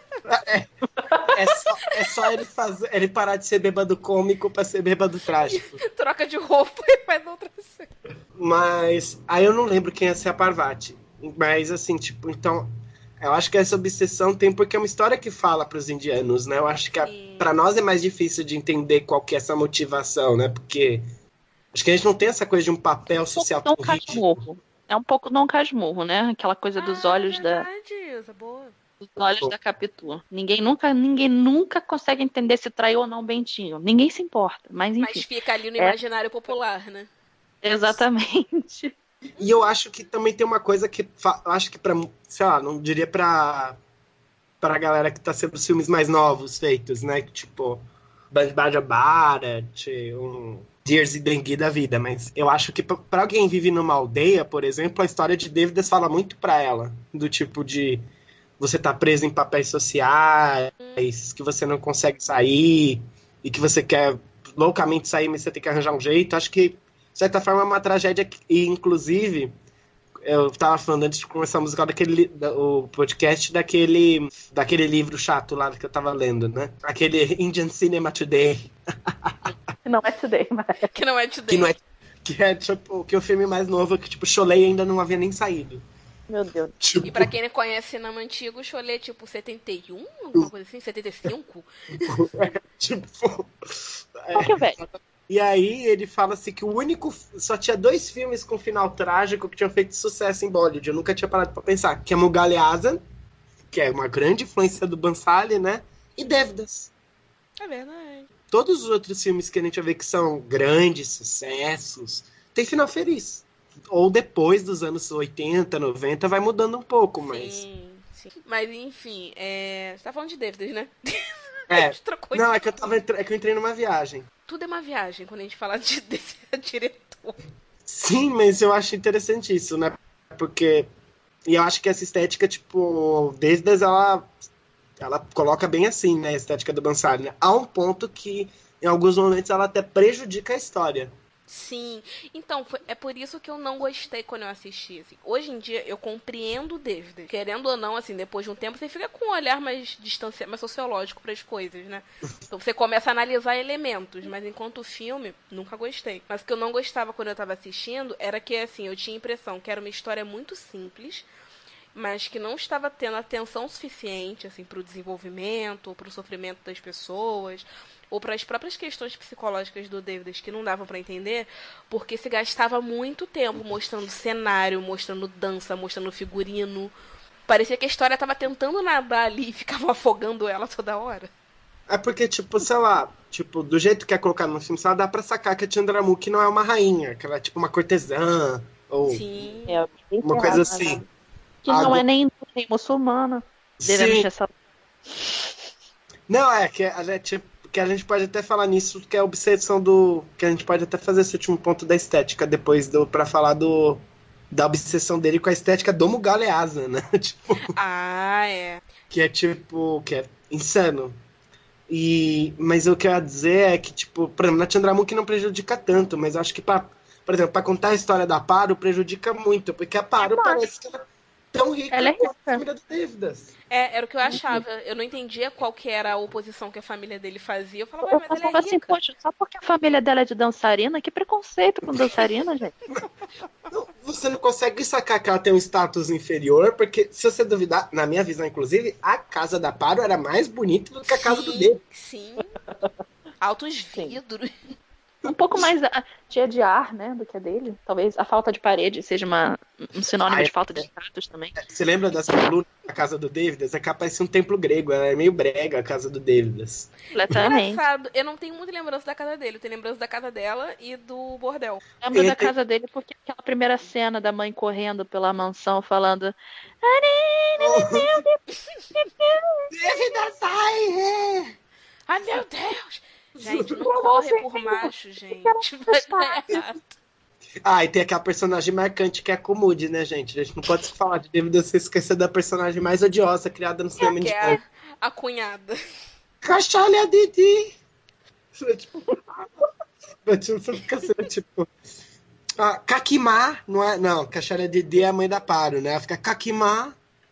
É só ele parar de ser bêbado cômico pra ser bêbado trágico. Troca de roupa e faz outra cena. Mas aí eu não lembro quem ia ser a Parvati. Mas assim, tipo, então... Eu acho que essa obsessão tem porque é uma história que fala pros indianos, né? Eu acho que pra nós é mais difícil de entender qual que é essa motivação, né? Porque acho que a gente não tem essa coisa de um papel social tão rígido. É um pouco Dom Casmurro, né? Aquela coisa dos olhos boa. Dos olhos da Capitu. Ninguém nunca consegue entender se traiu ou não Bentinho. Ninguém se importa, mas enfim. Mas fica ali no imaginário popular, né? Exatamente. E eu acho que também tem uma coisa que acho que sei lá, não diria pra galera que tá sendo os filmes mais novos feitos, né? Tipo, Band Bharat, Dears e Dengue da vida, mas eu acho que pra alguém que vive numa aldeia, por exemplo, a história de Dívidas fala muito pra ela, do tipo de você tá preso em papéis sociais, que você não consegue sair, e que você quer loucamente sair, mas você tem que arranjar um jeito. Acho que, de certa forma, é uma tragédia, e inclusive, eu tava falando antes de começar a musical o podcast daquele livro chato lá que eu tava lendo, né? Aquele Indian Cinema Today. Que não é Today, mas... Que não é Today. Que é, tipo, que é o filme mais novo, que, tipo, Sholay ainda não havia nem saído. Meu Deus. Tipo... E pra quem não conhece cinema antigo, Sholay é tipo 71? Alguma coisa assim? 75? Tipo... velho. E aí ele fala assim que só tinha 2 filmes com final trágico que tinham feito sucesso em Bollywood. Eu nunca tinha parado pra pensar. Que é Mughal Azam, que é uma grande influência do Bansali, né? E Dívidas. É verdade. Todos os outros filmes que a gente vai ver que são grandes sucessos, tem final feliz. Ou depois dos anos 80, 90, vai mudando um pouco, mas... Sim. Mas enfim, você tá falando de Dívidas, né? Não, é que eu entrei numa viagem. Tudo é uma viagem quando a gente fala desse diretor. Sim, mas eu acho interessante isso, né? Porque... E eu acho que essa estética, tipo... Dívidas, ela coloca bem assim, né? A estética do Bansali, né? Há um ponto que, em alguns momentos, ela até prejudica a história. Sim. Então, é por isso que eu não gostei quando eu assisti. Assim. Hoje em dia, eu compreendo o Dívidas. Querendo ou não, assim, depois de um tempo, você fica com um olhar mais mais sociológico para as coisas, né? Então, você começa a analisar elementos. Mas enquanto filme, nunca gostei. Mas o que eu não gostava quando eu tava assistindo era que, assim, eu tinha a impressão que era uma história muito simples, mas que não estava tendo atenção suficiente, assim, pro desenvolvimento, ou pro sofrimento das pessoas, ou para as próprias questões psicológicas do Dívidas que não davam para entender, porque se gastava muito tempo mostrando cenário, mostrando dança, mostrando figurino. Parecia que a história estava tentando nadar ali e ficava afogando ela toda hora. É porque, tipo, sei lá, tipo, do jeito que é colocado no filme, só dá pra sacar que a Chandramukhi não é uma rainha, que ela é tipo uma cortesã, ou Sim. uma coisa assim. Que não é nem muçulmana. Devemos essa... Não, que ela é tipo, que a gente pode até falar nisso, que é a obsessão que a gente pode até fazer esse último ponto da estética depois pra falar da obsessão dele com a estética do Mughal Azam, né? Tipo, que é tipo, que é insano. Mas o que eu ia dizer é que, tipo, por exemplo, na Chandramukhi não prejudica tanto, mas eu acho que por exemplo, pra contar a história da Paro prejudica muito, porque a Paro parece que ela tão rica quanto a família do Dívidas. Era o que eu achava. Eu não entendia qual que era a oposição que a família dele fazia. Eu falava, mas ela é rica. Assim, poxa, só porque a família dela é de dançarina? Que preconceito com dançarina, gente. Você não consegue sacar que ela tem um status inferior, porque se você duvidar, na minha visão, inclusive, a casa da Paro era mais bonita do que a casa do Dívidas. Sim. Altos Sim. vidros. Um pouco mais cheia de ar, né, do que a dele. Talvez a falta de parede seja um sinônimo de falta de status também. Você lembra das colunas da casa do Davidas? É capaz de ser um templo grego, é meio brega a casa do Davidas. Completamente. Engraçado, eu não tenho muita lembrança da casa dele. Eu tenho lembrança da casa dela e do bordel. Lembro da casa dele porque aquela primeira cena da mãe correndo pela mansão falando Davidas, sai! Ai, meu Deus! Gente, não corre por macho, gente. Vai dar errado. Ah, e tem aquela personagem marcante que é a Comude, né, gente? A gente não pode falar de Davidas sem esquecer da personagem mais odiosa criada no cinema Que é a cunhada. Cachalha Didi! Você fica sendo tipo... Kakimá, não é? Não, Cachalha Didi é a mãe da Paro, né? Ela fica Kakimá,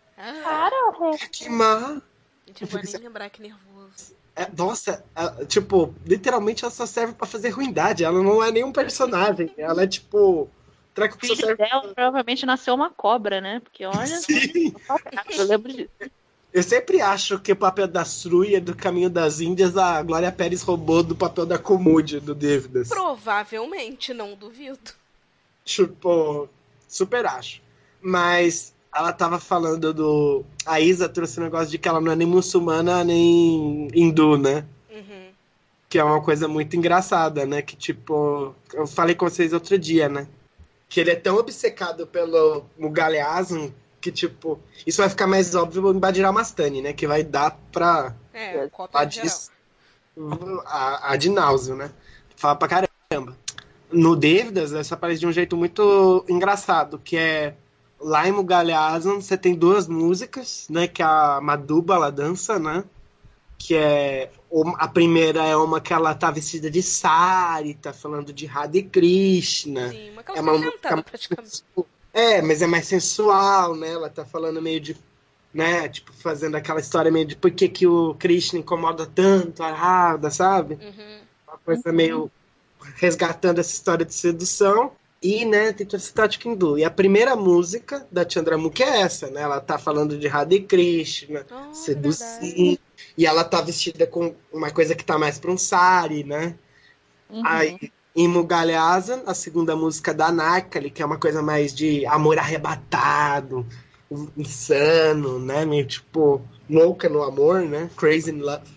Kakimá. Gente, eu vou nem lembrar, que nervoso. Nossa, tipo, literalmente ela só serve pra fazer ruindade. Ela não é nenhum personagem. Ela é tipo... O filho dela provavelmente nasceu uma cobra, né? Porque olha... Sim. Eu lembro disso. Eu sempre acho que o papel da Sruia do Caminho das Índias, a Glória Pérez roubou do papel da Comude, do Davidas. Provavelmente, não duvido. Tipo, super acho. Mas ela tava falando do... A Isa trouxe um negócio de que ela não é nem muçulmana, nem hindu, né? Uhum. Que é uma coisa muito engraçada, né? Que, tipo... Eu falei com vocês outro dia, né? Que ele é tão obcecado pelo Mughal Azam que, tipo... Isso vai ficar mais óbvio em Badir Mastani, né? Que vai dar pra... cópia geral. Ad náusea, né? Fala pra caramba. No Davidas, essa aparece de um jeito muito engraçado, que é... Lá em Mughal Azam, você tem duas músicas, né? Que a Maduba, ela dança, né? Que é... A primeira é uma que ela tá vestida de sari, tá falando de Radha Krishna. Sim, uma que ela tá sentada, praticamente. Mas é mais sensual, né? Ela tá falando meio de... Né? Tipo, fazendo aquela história meio de por que o Krishna incomoda tanto a Radha, sabe? Uhum. Uma coisa meio... Resgatando essa história de sedução. E, né, tem toda essa tática hindu. E a primeira música da Chandramukhi é essa, né? Ela tá falando de Radha Krishna, seduzir. E ela tá vestida com uma coisa que tá mais pra um sari, né? Uhum. Aí, em Mughal Azam, a segunda música da Anarkali, que é uma coisa mais de amor arrebatado, insano, né? Meio tipo, louca no amor, né? Crazy in love.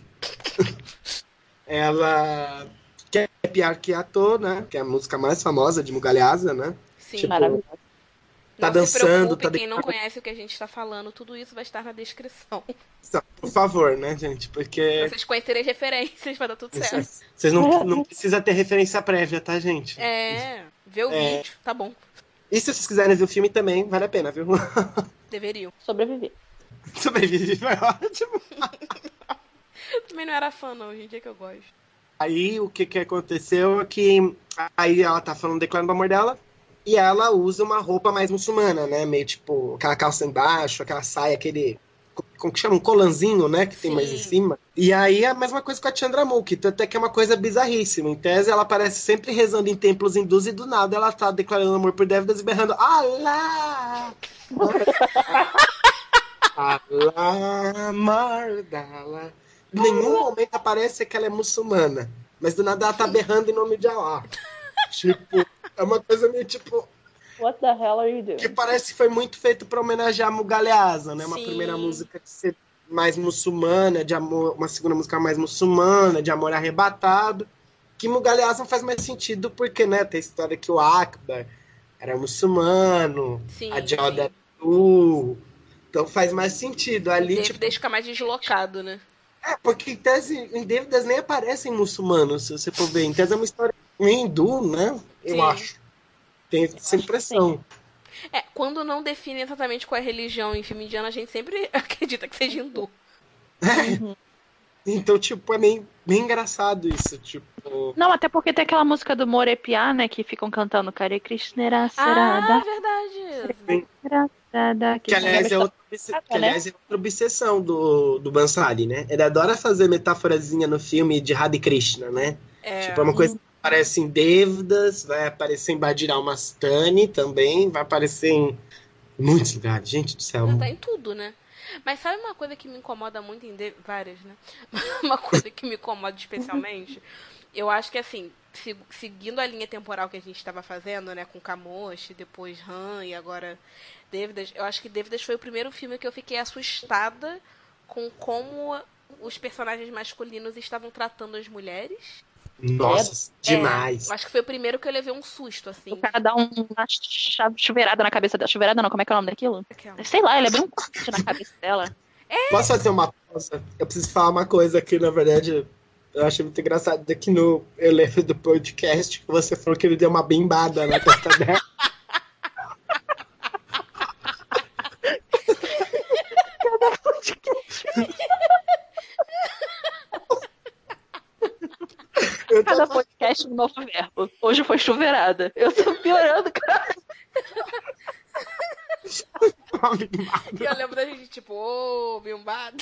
Ela... Que é Pyar Kiya To, né? Que é a música mais famosa de Mughal Azam, né? Sim. Tipo, Maravilhoso. Tá Não dançando, se preocupe, tá quem não conhece o que a gente tá falando, tudo isso vai estar na descrição. Por favor, né, gente? Porque Pra vocês conhecerem as referências, vai dar tudo certo. vocês não precisam ter referência prévia, tá, gente? Vê o vídeo, tá bom. E se vocês quiserem ver o filme também, vale a pena, viu? Deveriam. Sobreviver. Sobrevive, foi ótimo. Também não era fã, não, gente, é que eu gosto. Aí o que aconteceu é que aí ela tá falando, declarando o amor dela, e ela usa uma roupa mais muçulmana, né? Meio tipo, aquela calça embaixo, aquela saia, aquele... Como que chama? Um colanzinho, né? Que tem mais em cima. E aí é a mesma coisa com a Chandramukhi, tanto é que é uma coisa bizarríssima. Em tese, ela aparece sempre rezando em templos hindus e do nada ela tá declarando amor por Devidas e berrando Allah! Allah, Mardala. Em nenhum momento aparece que ela é muçulmana. Mas do nada ela tá berrando em nome de Allah. Tipo, é uma coisa meio tipo... What the hell are you doing? Que parece que foi muito feito pra homenagear Mughal Azam, né? Uma Sim. primeira música de ser mais muçulmana, de amor, uma segunda música mais muçulmana, de amor arrebatado. Que Mughal Azam faz mais sentido porque, né, tem a história que o Akbar era muçulmano, Sim, a Jodha era hindu. Então faz mais sentido. Ali, tipo, Deixa ficar mais deslocado, né? porque em tese, em Davidas nem aparecem muçulmanos, se você for ver. Em tese é uma história hindu, né? Eu Sim. acho. Tem essa impressão. Quando não define exatamente qual é a religião em filme indiano, a gente sempre acredita que seja hindu. Então, tipo, é bem engraçado isso, tipo... Não, até porque tem aquela música do Morepia, né? Que ficam cantando Kare Krishnera Ah, Sarada. verdade. Que, aliás, é outra obsessão do Bansali, né? Ele adora fazer metáforazinha no filme de Radha Krishna, né? Tipo, é uma coisa que aparece em Devadas, vai aparecer em Badir Mastani também, vai aparecer em muitos lugares, gente do céu. Tá em tudo, né? Mas sabe uma coisa que me incomoda muito várias, né? Uma coisa que me incomoda especialmente, eu acho que assim, seguindo a linha temporal que a gente estava fazendo, né, com Kamoshi, depois Han e agora Dívidas, eu acho que Dívidas foi o primeiro filme que eu fiquei assustada com como os personagens masculinos estavam tratando as mulheres. Nossa, demais. Acho que foi o primeiro que eu levei um susto, assim. O cara dá uma chuveirada na cabeça dela. Chuveirada não, como é que é o nome daquilo? Sei lá, ele abriu um corte na cabeça dela. Posso fazer uma pausa? Eu preciso falar uma coisa aqui, na verdade, eu achei muito engraçado. Daqui eu lembro do podcast que você falou que ele deu uma bimbada na testa dela. Cada podcast um novo verbo. Hoje foi chuveirada. Eu tô piorando, cara. E eu lembro da gente, tipo, bimbada.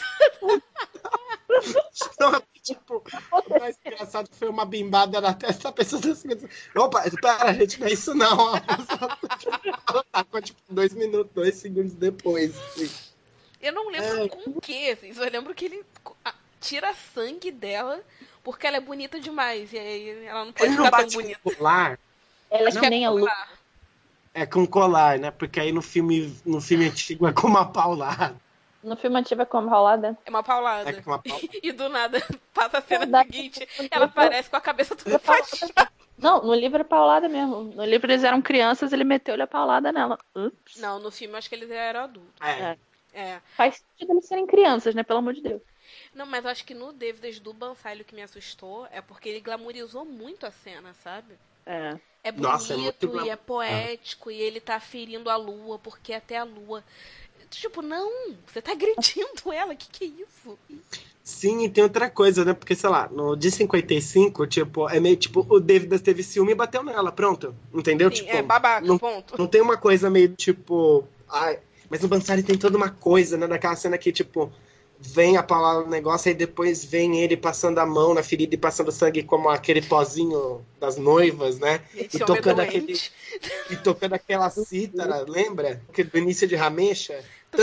Não, tipo, o mais engraçado foi uma bimbada na testa, a pessoa assim, opa, espera, gente, não é isso não. Ela tacou, tipo, 2 minutos, 2 segundos depois. Assim. Eu não lembro com o que, assim, eu lembro que ele tira sangue dela porque ela é bonita demais, e aí ela não pode ficar tão bonita. Colar? Ela é que nem a Lu. É com colar, né? Porque aí no filme antigo é com uma paulada. No filme antigo é como paulada? É uma paulada. É com uma paulada. E do nada, passa a cena seguinte, ela aparece com a cabeça toda fachada. Não, no livro é paulada mesmo. No livro eles eram crianças, ele meteu-lhe a paulada nela. Ups. Não, no filme eu acho que eles eram adultos. É. Faz sentido eles serem crianças, né? Pelo amor de Deus. Não, mas eu acho que no Dívidas do Bansalho que me assustou é porque ele glamourizou muito a cena, sabe? É bonito. Nossa, e é poético, e ele tá ferindo a lua, porque até a lua... Tipo, não, você tá agredindo ela, que é isso? Sim, e tem outra coisa, né? Porque, sei lá, no de 55, tipo, é meio tipo, o Dívidas teve ciúme e bateu nela, pronto. Entendeu? Sim, tipo, babaca, ponto. Não tem uma coisa meio, tipo... Ai, mas no Bansalho tem toda uma coisa, né? Daquela cena que, tipo... Vem a palavra no negócio, aí depois vem ele passando a mão na ferida e passando sangue como aquele pozinho das noivas, né? Gente, e tocando aquela cítara, lembra? Do início de Ramecha.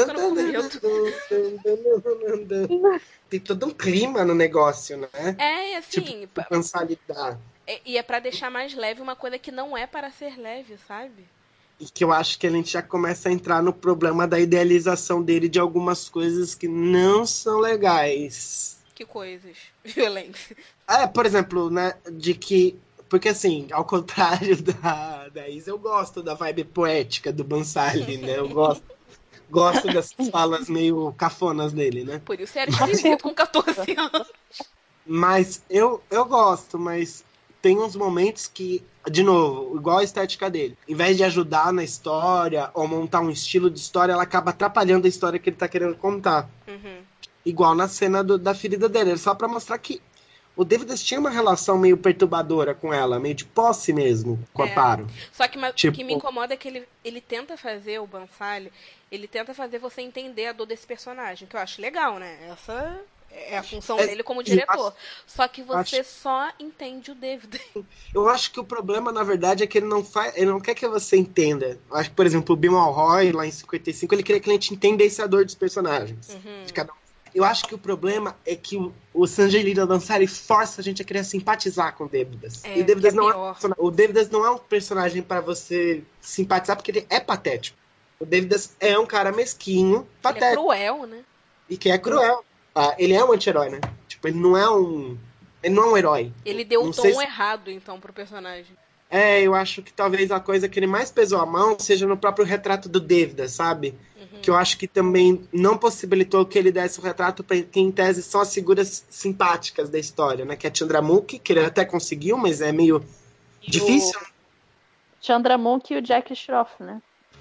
Tem todo um clima no negócio, né? É, assim... Tipo, bansalidade. E é pra deixar mais leve uma coisa que não é para ser leve, sabe? E que eu acho que a gente já começa a entrar no problema da idealização dele de algumas coisas que não são legais. Que coisas? Violência. Por exemplo, né, de que... Porque, assim, ao contrário da Isa, eu gosto da vibe poética do Bansalli, né? Eu gosto dessas falas meio cafonas dele, né? Por isso era esquisito com 14 anos. Mas eu gosto, mas... Tem uns momentos que, de novo, igual a estética dele, em vez de ajudar na história ou montar um estilo de história, ela acaba atrapalhando a história que ele tá querendo contar. Igual na cena da ferida dele, só pra mostrar que o Dívidas tinha uma relação meio perturbadora com ela, meio de posse mesmo, com a Paro. Só que o que me incomoda é que ele tenta fazer, o Bansalli, ele tenta fazer você entender a dor desse personagem, que eu acho legal, né? Essa... É a função dele como diretor. Só que você só entende o Dívidas. Eu acho que o problema, na verdade, é que ele não quer que você entenda. Eu acho que, por exemplo, o Bill Mulroy, lá em 55, ele queria que a gente entendesse a dor dos personagens. De cada um. Eu acho que o problema é que o Sanjay Leela Bhansali força a gente a querer simpatizar com o Dívidas. E o Dívidas o Dívidas não é um personagem para você simpatizar, porque ele é patético. O Dívidas é um cara mesquinho, patético. Ele é cruel, né? E que é cruel. Ele é um anti-herói, né? Tipo, ele não é um herói. Ele deu o tom errado, então, pro personagem. Eu acho que talvez a coisa que ele mais pesou a mão seja no próprio retrato do Dívidas, sabe? Que eu acho que também não possibilitou que ele desse o retrato pra quem, em tese, são as figuras simpáticas da história, né? Que é Chandramukhi, que ele até conseguiu, mas é meio difícil. Chandramukhi e o Jack Shroff, né?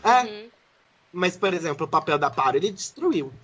Mas, por exemplo, o papel da Paro, ele destruiu.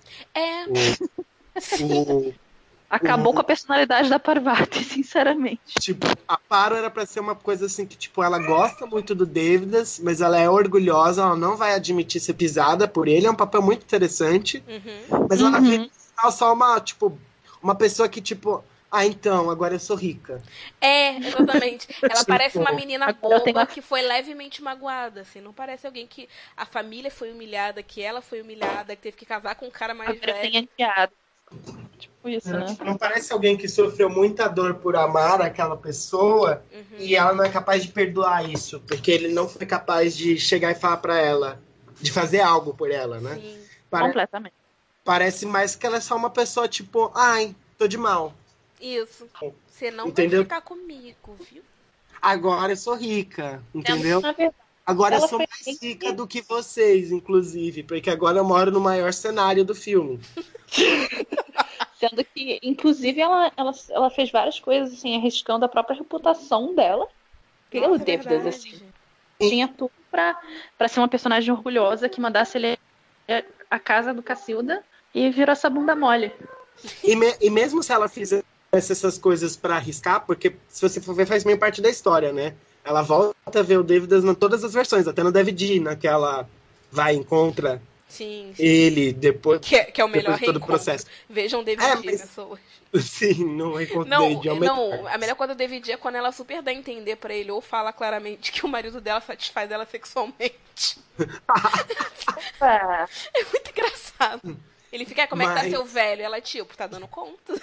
Acabou com a personalidade da Parvati, sinceramente. Tipo, a Paro era pra ser uma coisa assim que, tipo, ela gosta muito do Dívidas, mas ela é orgulhosa, ela não vai admitir ser pisada por ele, é um papel muito interessante. Mas ela fez só uma pessoa que, tipo, Ah, então, agora eu sou rica. É, exatamente. Ela parece uma Tipo, menina agora eu tenho boba uma... que foi levemente magoada, assim. Não parece alguém que a família foi humilhada, que ela foi humilhada, que teve que casar com um cara mais Agora eu tenho velho. enteado. Tipo isso, né? não parece alguém que sofreu muita dor por amar aquela pessoa e ela não é capaz de perdoar isso, porque ele não foi capaz de chegar e falar pra ela, de fazer algo por ela, né? Sim, Completamente. Parece mais que ela é só uma pessoa tipo, ai, tô de mal, isso. Você não vai entendeu? ficar comigo, viu? Agora eu sou rica, Sendo que, entendeu? na verdade, Agora eu ela sou foi mais bem rica do que vocês, inclusive, porque agora eu moro no maior cenário do filme. sendo que, inclusive, ela fez várias coisas, assim, arriscando a própria reputação dela pelo Nossa, é Davidas, assim. verdade. Tinha tudo pra ser uma personagem orgulhosa que mandasse ele a casa do Cacilda e virou essa bunda mole. E mesmo se ela fizesse essas coisas pra arriscar, porque se você for ver, faz meio parte da história, né? Ela volta a ver o Davidas em todas as versões, até no DVD, naquela vai e encontra Sim, sim. ele depois, Que é o depois melhor de todo o reencontro. processo. Vejam É, DVD, mas pessoas. sim, no encontro Não, dele é o não, melhor. a melhor coisa do DVD é quando ela super dá a entender pra ele ou fala claramente que o marido dela satisfaz ela sexualmente. Ah, É muito engraçado. Ele fica, como é que tá seu Mas velho? Ela, tipo, tá dando conta?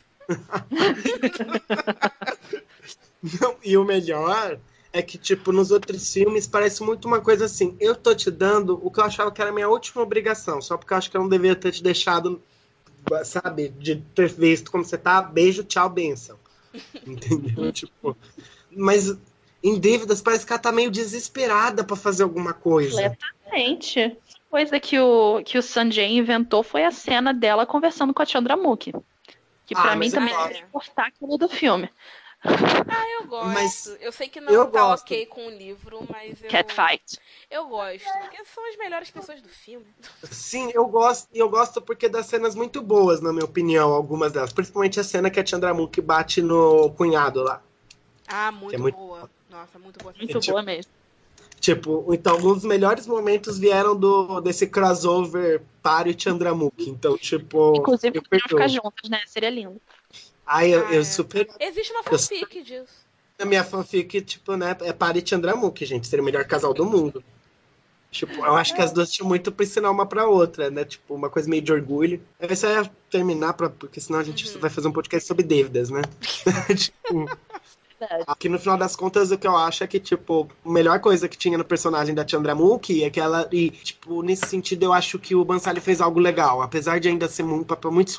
não, e o melhor é que, tipo, nos outros filmes parece muito uma coisa assim. Eu tô te dando o que eu achava que era a minha última obrigação, só porque eu acho que eu não devia ter te deixado, sabe, de ter visto como você tá, beijo, tchau, benção. Entendeu? Tipo, mas em Dívidas parece que ela tá meio desesperada pra fazer alguma coisa. completamente. A coisa que o Sanjay inventou foi a cena dela conversando com a Chandramukhi. Que Ah, pra mim mas eu também Ah, fez gosto. é. cortar aquilo do filme. Eu gosto. Mas Eu sei que não eu tá gosto. ok com o livro, mas Catfight. eu gosto. Porque são as melhores pessoas do filme. Sim, eu gosto. E eu gosto porque das cenas muito boas, na minha opinião, algumas delas. Principalmente a cena que a Chandramukhi bate no cunhado lá. Ah, Que é muito muito. boa. Nossa, muito boa essa Muito cena. boa mesmo. Tipo, então, alguns dos melhores momentos vieram desse crossover Paro e Chandramukhi. Então, tipo, Inclusive, eu podiam ficar perdoo. juntas, né? Seria lindo. Aí Ah, eu é. super. Existe uma Eu super fanfic disso. na minha fanfic, tipo, né? É Paro e Chandramukhi, gente. Seria o melhor casal do mundo. Tipo, eu acho que as duas tinham muito pra ensinar uma pra outra, né? Tipo, uma coisa meio de orgulho. Eu só ia terminar, porque senão a gente vai fazer um podcast sobre dívidas, né? Tipo, Verdade. que no final das contas o que eu acho é que, tipo, a melhor coisa que tinha no personagem da Chandramukhi é que ela. E, tipo, nesse sentido eu acho que o Bansali fez algo legal. Apesar de ainda ser um papel muito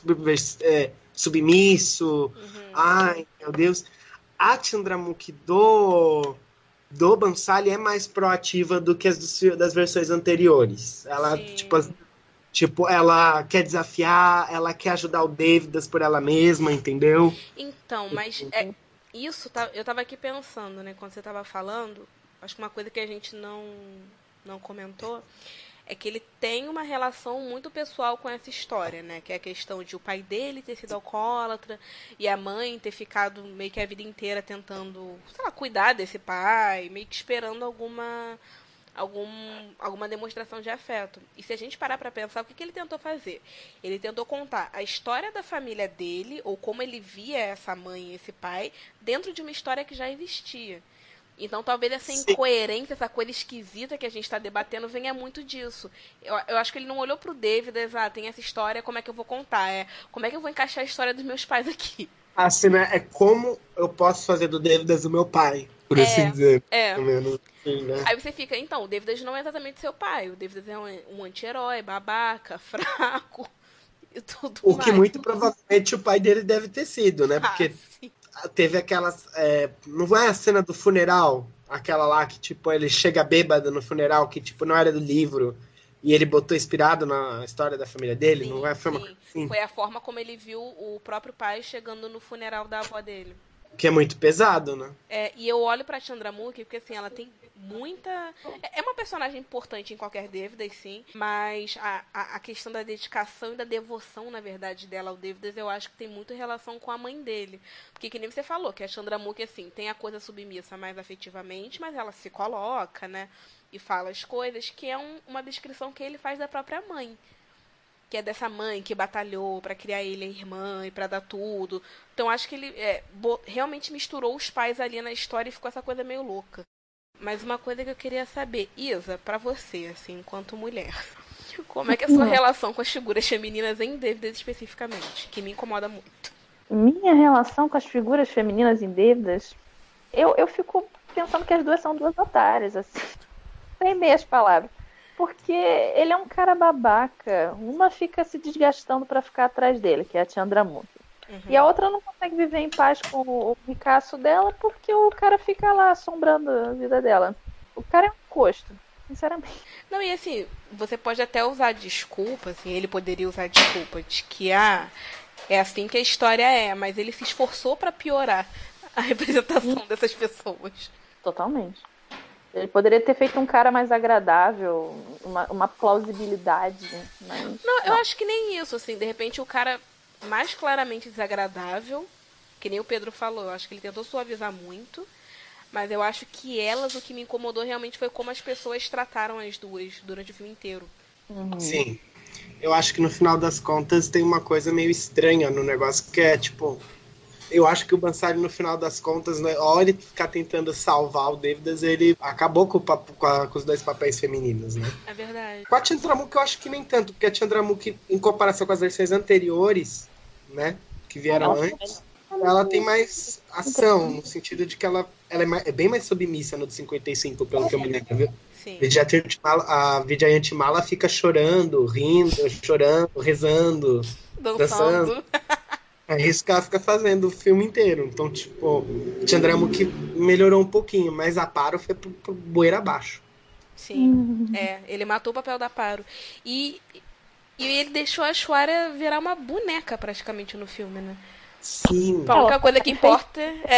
submisso. Ai, meu Deus. A Chandramukhi do Bansali é mais proativa do que das versões anteriores. Ela, Sim. tipo, ela quer desafiar, ela quer ajudar o Davidas por ela mesma, entendeu? Então, mas isso eu tava aqui pensando, né, quando você tava falando, acho que uma coisa que a gente não comentou é que ele tem uma relação muito pessoal com essa história, né? Que é a questão de o pai dele ter sido alcoólatra e a mãe ter ficado meio que a vida inteira tentando, sei lá, cuidar desse pai, meio que esperando alguma demonstração de afeto. E se a gente parar para pensar, o que ele tentou fazer? Ele tentou contar a história da família dele, ou como ele via essa mãe e esse pai, dentro de uma história que já existia. Então, talvez essa Sim. incoerência, essa coisa esquisita que a gente está debatendo, venha muito disso. Eu acho que ele não olhou pro David, tem essa história, como é que eu vou contar? Como é que eu vou encaixar a história dos meus pais aqui? Assim, né? É como eu posso fazer do Davidas o meu pai, por assim É, dizer. é. Pelo menos, assim, né? Aí você fica, então, o David não é exatamente seu pai. O David é um anti-herói, babaca, fraco e tudo O que mais. muito provavelmente o pai dele deve ter sido, né? Ah, Porque sim. teve aquelas. Não é a cena do funeral? Aquela lá que, tipo, ele chega bêbado no funeral, que, tipo, não era do livro, e ele botou inspirado na história da família dele, não é? Sim, Foi uma coisa sim. assim. Foi a forma como ele viu o próprio pai chegando no funeral da avó dele. Que é muito pesado, né? E eu olho pra Chandramukhi porque, assim, ela tem muita... É uma personagem importante em qualquer Dívidas, sim, mas a questão da dedicação e da devoção, na verdade, dela ao Dívidas, eu acho que tem muito relação com a mãe dele. Porque, que nem você falou, que a Chandramukhi, assim, tem a coisa submissa mais afetivamente, mas ela se coloca, né, e fala as coisas, que é uma descrição que ele faz da própria mãe. que é dessa mãe que batalhou pra criar ele e a irmã e pra dar tudo. Então acho que ele realmente misturou os pais ali na história e ficou essa coisa meio louca. Mas uma coisa que eu queria saber, Isa, pra você, assim, enquanto mulher, como é que é a sua relação com as figuras femininas em Dívidas especificamente, que me incomoda muito? Minha relação com as figuras femininas em Dívidas, eu fico pensando que as duas são duas otárias, assim, sem meias palavras. Porque ele é um cara babaca. Uma fica se desgastando pra ficar atrás dele, que é a Chandramukhi. E a outra não consegue viver em paz com o ricaço dela porque o cara fica lá assombrando a vida dela. O cara é um encosto, sinceramente. Não, e assim, você pode até usar desculpa, assim, ele poderia usar desculpa de que, é assim que a história é, mas ele se esforçou pra piorar a representação dessas pessoas. Totalmente. Ele poderia ter feito um cara mais agradável, uma plausibilidade. Mas... Não, eu acho que nem isso, assim, de repente o cara mais claramente desagradável, que nem o Pedro falou, eu acho que ele tentou suavizar muito, mas eu acho que o que me incomodou realmente foi como as pessoas trataram as duas durante o filme inteiro. Sim. Eu acho que no final das contas tem uma coisa meio estranha no negócio, que é tipo... Eu acho que o Bansali, no final das contas, né, ao ele ficar tentando salvar o Dívidas, ele acabou com os dois papéis femininos, né? É verdade. Com a Chandramukhi eu acho que nem tanto, porque a Chandramukhi, em comparação com as versões anteriores, né, que vieram antes, ela tem mais ação, no sentido de que ela é bem mais submissa no de 55, pelo que eu me lembro, viu? Sim. A Vijayantimala fica chorando, rindo, rezando, dançando. É isso que ela fica fazendo o filme inteiro. Então, tipo, Chandramukhi melhorou um pouquinho, mas a Paro foi pro bueiro abaixo. Sim, ele matou o papel da Paro. E ele deixou a Aishwarya virar uma boneca praticamente no filme, né? Sim. A única coisa que importa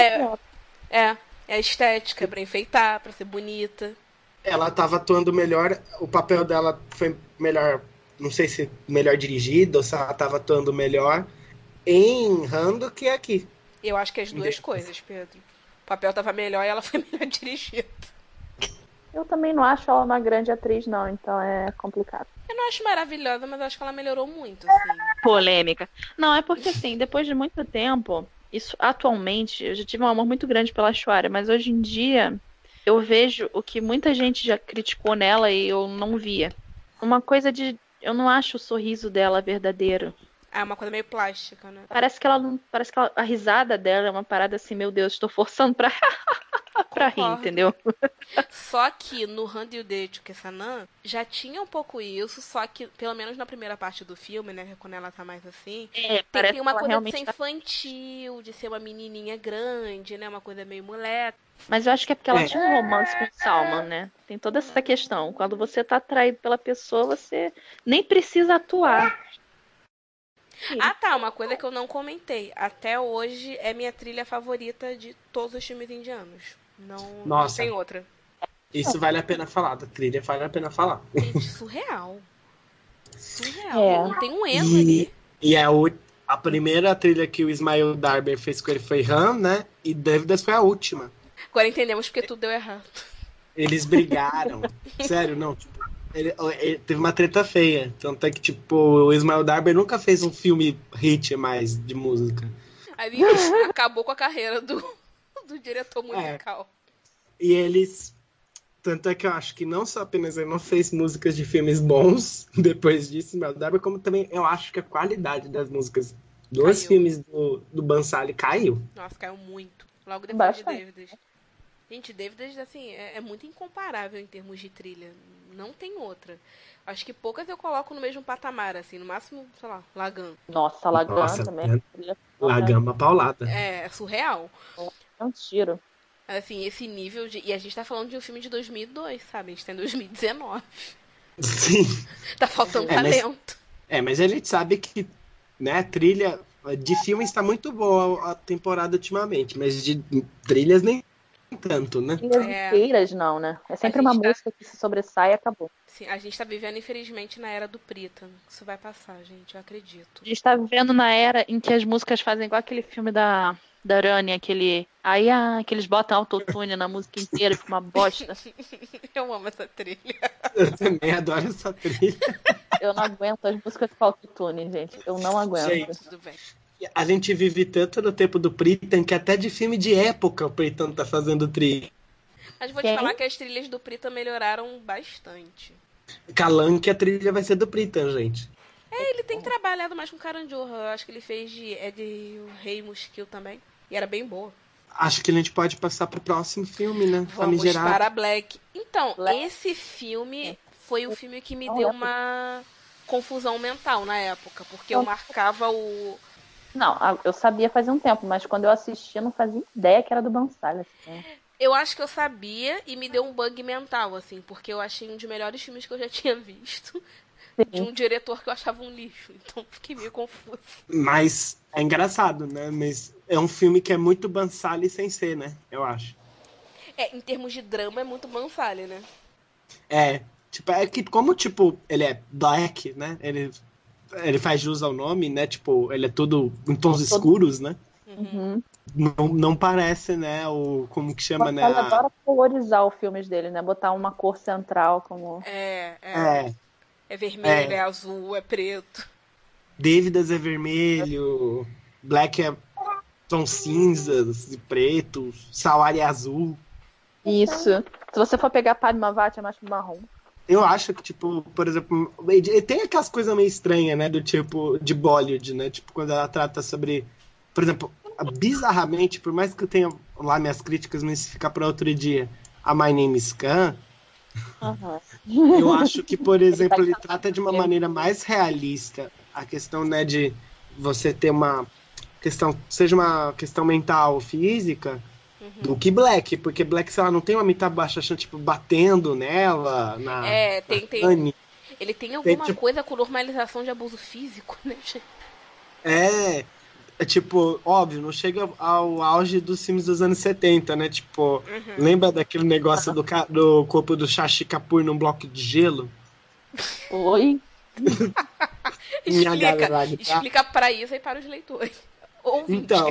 é a estética, pra enfeitar, pra ser bonita. Ela tava atuando melhor, o papel dela foi melhor, não sei se melhor dirigido ou se ela tava atuando melhor em Han do que aqui. Eu acho que as duas coisas, Pedro. O papel tava melhor e ela foi melhor dirigida. Eu também não acho ela uma grande atriz, não, então é complicado. Eu não acho maravilhosa, mas eu acho que ela melhorou muito, assim. Polêmica. Não, é porque, assim, depois de muito tempo, isso atualmente, eu já tive um amor muito grande pela Aishwarya, mas hoje em dia eu vejo o que muita gente já criticou nela e eu não via. Uma coisa de... Eu não acho o sorriso dela verdadeiro. É uma coisa meio plástica, né? Parece que a risada dela é uma parada assim, meu Deus, estou forçando pra rir, entendeu? Só que no Hand You Date Kesanan já tinha um pouco isso, só que pelo menos na primeira parte do filme, né, quando ela tá mais assim, tem uma coisa de ser infantil, de ser uma menininha grande, né, uma coisa meio moleque. Mas eu acho que é porque ela tinha um romance com o Salman, né? Tem toda essa questão. Quando você tá atraído pela pessoa, você nem precisa atuar. Uma coisa que eu não comentei. Até hoje é minha trilha favorita de todos os filmes indianos. Não tem outra. Isso vale a pena falar, da trilha vale a pena falar. Gente, surreal. Não tem um erro ali. E a primeira trilha que o Ismail Darber fez com ele foi Han, né? E Dívidas foi a última. Agora entendemos porque tudo deu errado. Eles brigaram. Sério, não, tipo, ele teve uma treta feia. Tanto é que, tipo, o Ismail Darber nunca fez um filme hit mais de música. Aí acabou com a carreira do diretor musical. E eles... Tanto é que eu acho que não só apenas ele não fez músicas de filmes bons depois disso, Ismail Darber, como também eu acho que a qualidade das músicas dos filmes do Bansali caiu. Nossa, caiu muito. Logo depois de Dívidas. Gente, Dívidas, assim, é muito incomparável em termos de trilha. Não tem outra. Acho que poucas eu coloco no mesmo patamar, assim. No máximo, sei lá, Lagan. Nossa, Lagan também. Lagan é uma paulada. É surreal. É um tiro. Assim, esse nível de... E a gente tá falando de um filme de 2002, sabe? A gente tá em 2019. Sim. Tá faltando talento. Mas a gente sabe que, né, trilha de filmes tá muito boa a temporada ultimamente, mas de trilhas nem tanto, né? Trilhas inteiras não, né? É sempre uma música que se sobressai e acabou. Sim, a gente tá vivendo, infelizmente, na era do Prita. Isso vai passar, gente, eu acredito. A gente tá vivendo na era em que as músicas fazem igual aquele filme da da Rani, aquele... Aí que eles botam autotune na música inteira, fica uma bosta. Eu amo essa trilha. Eu também adoro essa trilha. Eu não aguento as músicas com autotune, gente. Eu não aguento. Gente, Tudo bem. a gente vive tanto no tempo do Pritam que até de filme de época o Pritam tá fazendo trilha. Mas vou te falar que as trilhas do Prita melhoraram bastante. Calanque, a trilha vai ser do Pritam, gente. Ele tem trabalhado mais com Carandiru. Eu acho que ele fez de o Rei Mosquito também. E era bem boa. Acho que a gente pode passar pro próximo filme, né? Vamos Famigerado. para Black. Então, Black. esse filme foi o filme que me deu uma confusão mental na época. Porque eu marcava o... Não, eu sabia faz um tempo, mas quando eu assisti eu não fazia ideia que era do Bansal. Assim. Eu acho que eu sabia e me deu um bug mental, assim. Porque eu achei um dos melhores filmes que eu já tinha visto. De um diretor que eu achava um lixo. Então fiquei meio confusa. Mas é engraçado, né? Mas é um filme que é muito Bansal sem ser, né? Eu acho. Em termos de drama, é muito Bansal, né? Tipo, é que como, tipo, ele é black, né? Ele faz jus ao nome, né? Tipo, ele é todo em tons escuros, né? Uhum. Não parece, né? Como que chama, né? Ele adora colorizar os filmes dele, né? Botar uma cor central como... É vermelho, é azul, é preto. Dívidas é vermelho, Black é tons cinzas e pretos, Sawari é azul. Isso. Se você for pegar Padmavati, é mais marrom. Eu acho que, tipo, por exemplo, tem aquelas coisas meio estranhas, né? Do tipo, de Bollywood, né? Tipo, quando ela trata sobre... Por exemplo, bizarramente, por mais que eu tenha lá minhas críticas, mas se ficar para outro dia, a My Name is Khan, eu acho que, por exemplo, ele trata de uma maneira mais realista a questão, né, de você ter uma questão, seja uma questão mental ou física, do que Black, porque Black, sei lá, não tem uma Amitabh Bachchan, tipo, batendo nela na tem. Ele tem alguma coisa com normalização de abuso físico, né, gente? É tipo, óbvio, não chega ao auge dos filmes dos anos 70, né? Tipo, lembra daquele negócio do corpo do Shashi Kapoor num bloco de gelo? Oi? Explica pra isso e para os leitores. Então,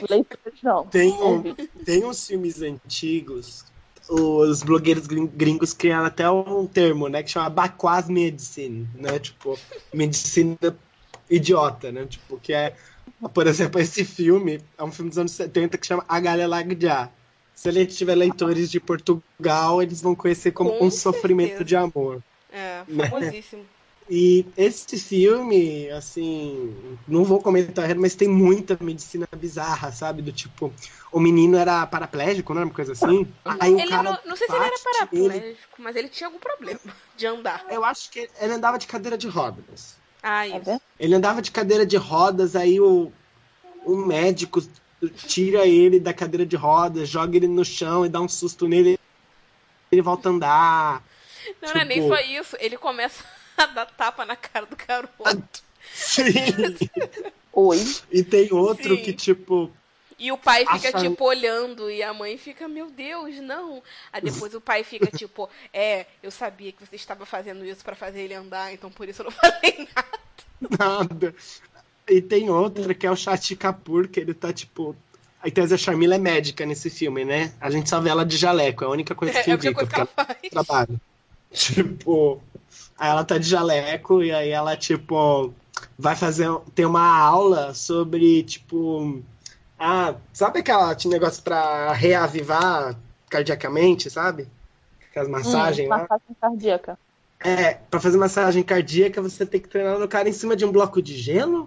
tem uns filmes antigos, os blogueiros gringos criaram até um termo, né? Que chama Bakwas Medicine, né? Tipo, medicina idiota, né? Tipo, que é... Por exemplo, esse filme é um filme dos anos 70 que chama A Galha Lagja. Se a gente tiver leitores de Portugal, eles vão conhecer como Um Sofrimento de Amor. Famosíssimo. E esse filme, assim, não vou comentar, mas tem muita medicina bizarra, sabe? Do tipo, o menino era paraplégico, não era uma coisa assim? Aí o cara não sei se ele era paraplégico, mas ele tinha algum problema de andar. Eu acho que ele andava de cadeira de rodas. Isso. Ele andava de cadeira de rodas, aí o médico tira ele da cadeira de rodas, joga ele no chão e dá um susto nele, ele volta a andar. Não é nem só isso, ele começa a dar tapa na cara do garoto. Sim. Oi. E tem outro que, tipo... E o pai fica, tipo, olhando e a mãe fica, meu Deus, não. Aí depois o pai fica, tipo, eu sabia que você estava fazendo isso pra fazer ele andar, então por isso eu não falei nada. E tem outra que é o Shashi Kapoor, que ele tá, tipo... A Tese Sharmila é médica nesse filme, né? A gente só vê ela de jaleco, é a única coisa que indica, porque ela faz trabalho. Tipo... Aí ela tá de jaleco e aí ela, tipo... Vai ter uma aula sobre, tipo... sabe aquele negócio pra reavivar cardiacamente, sabe? Aquelas massagens lá. Massagem cardíaca. Pra fazer massagem cardíaca você tem que treinar no cara em cima de um bloco de gelo?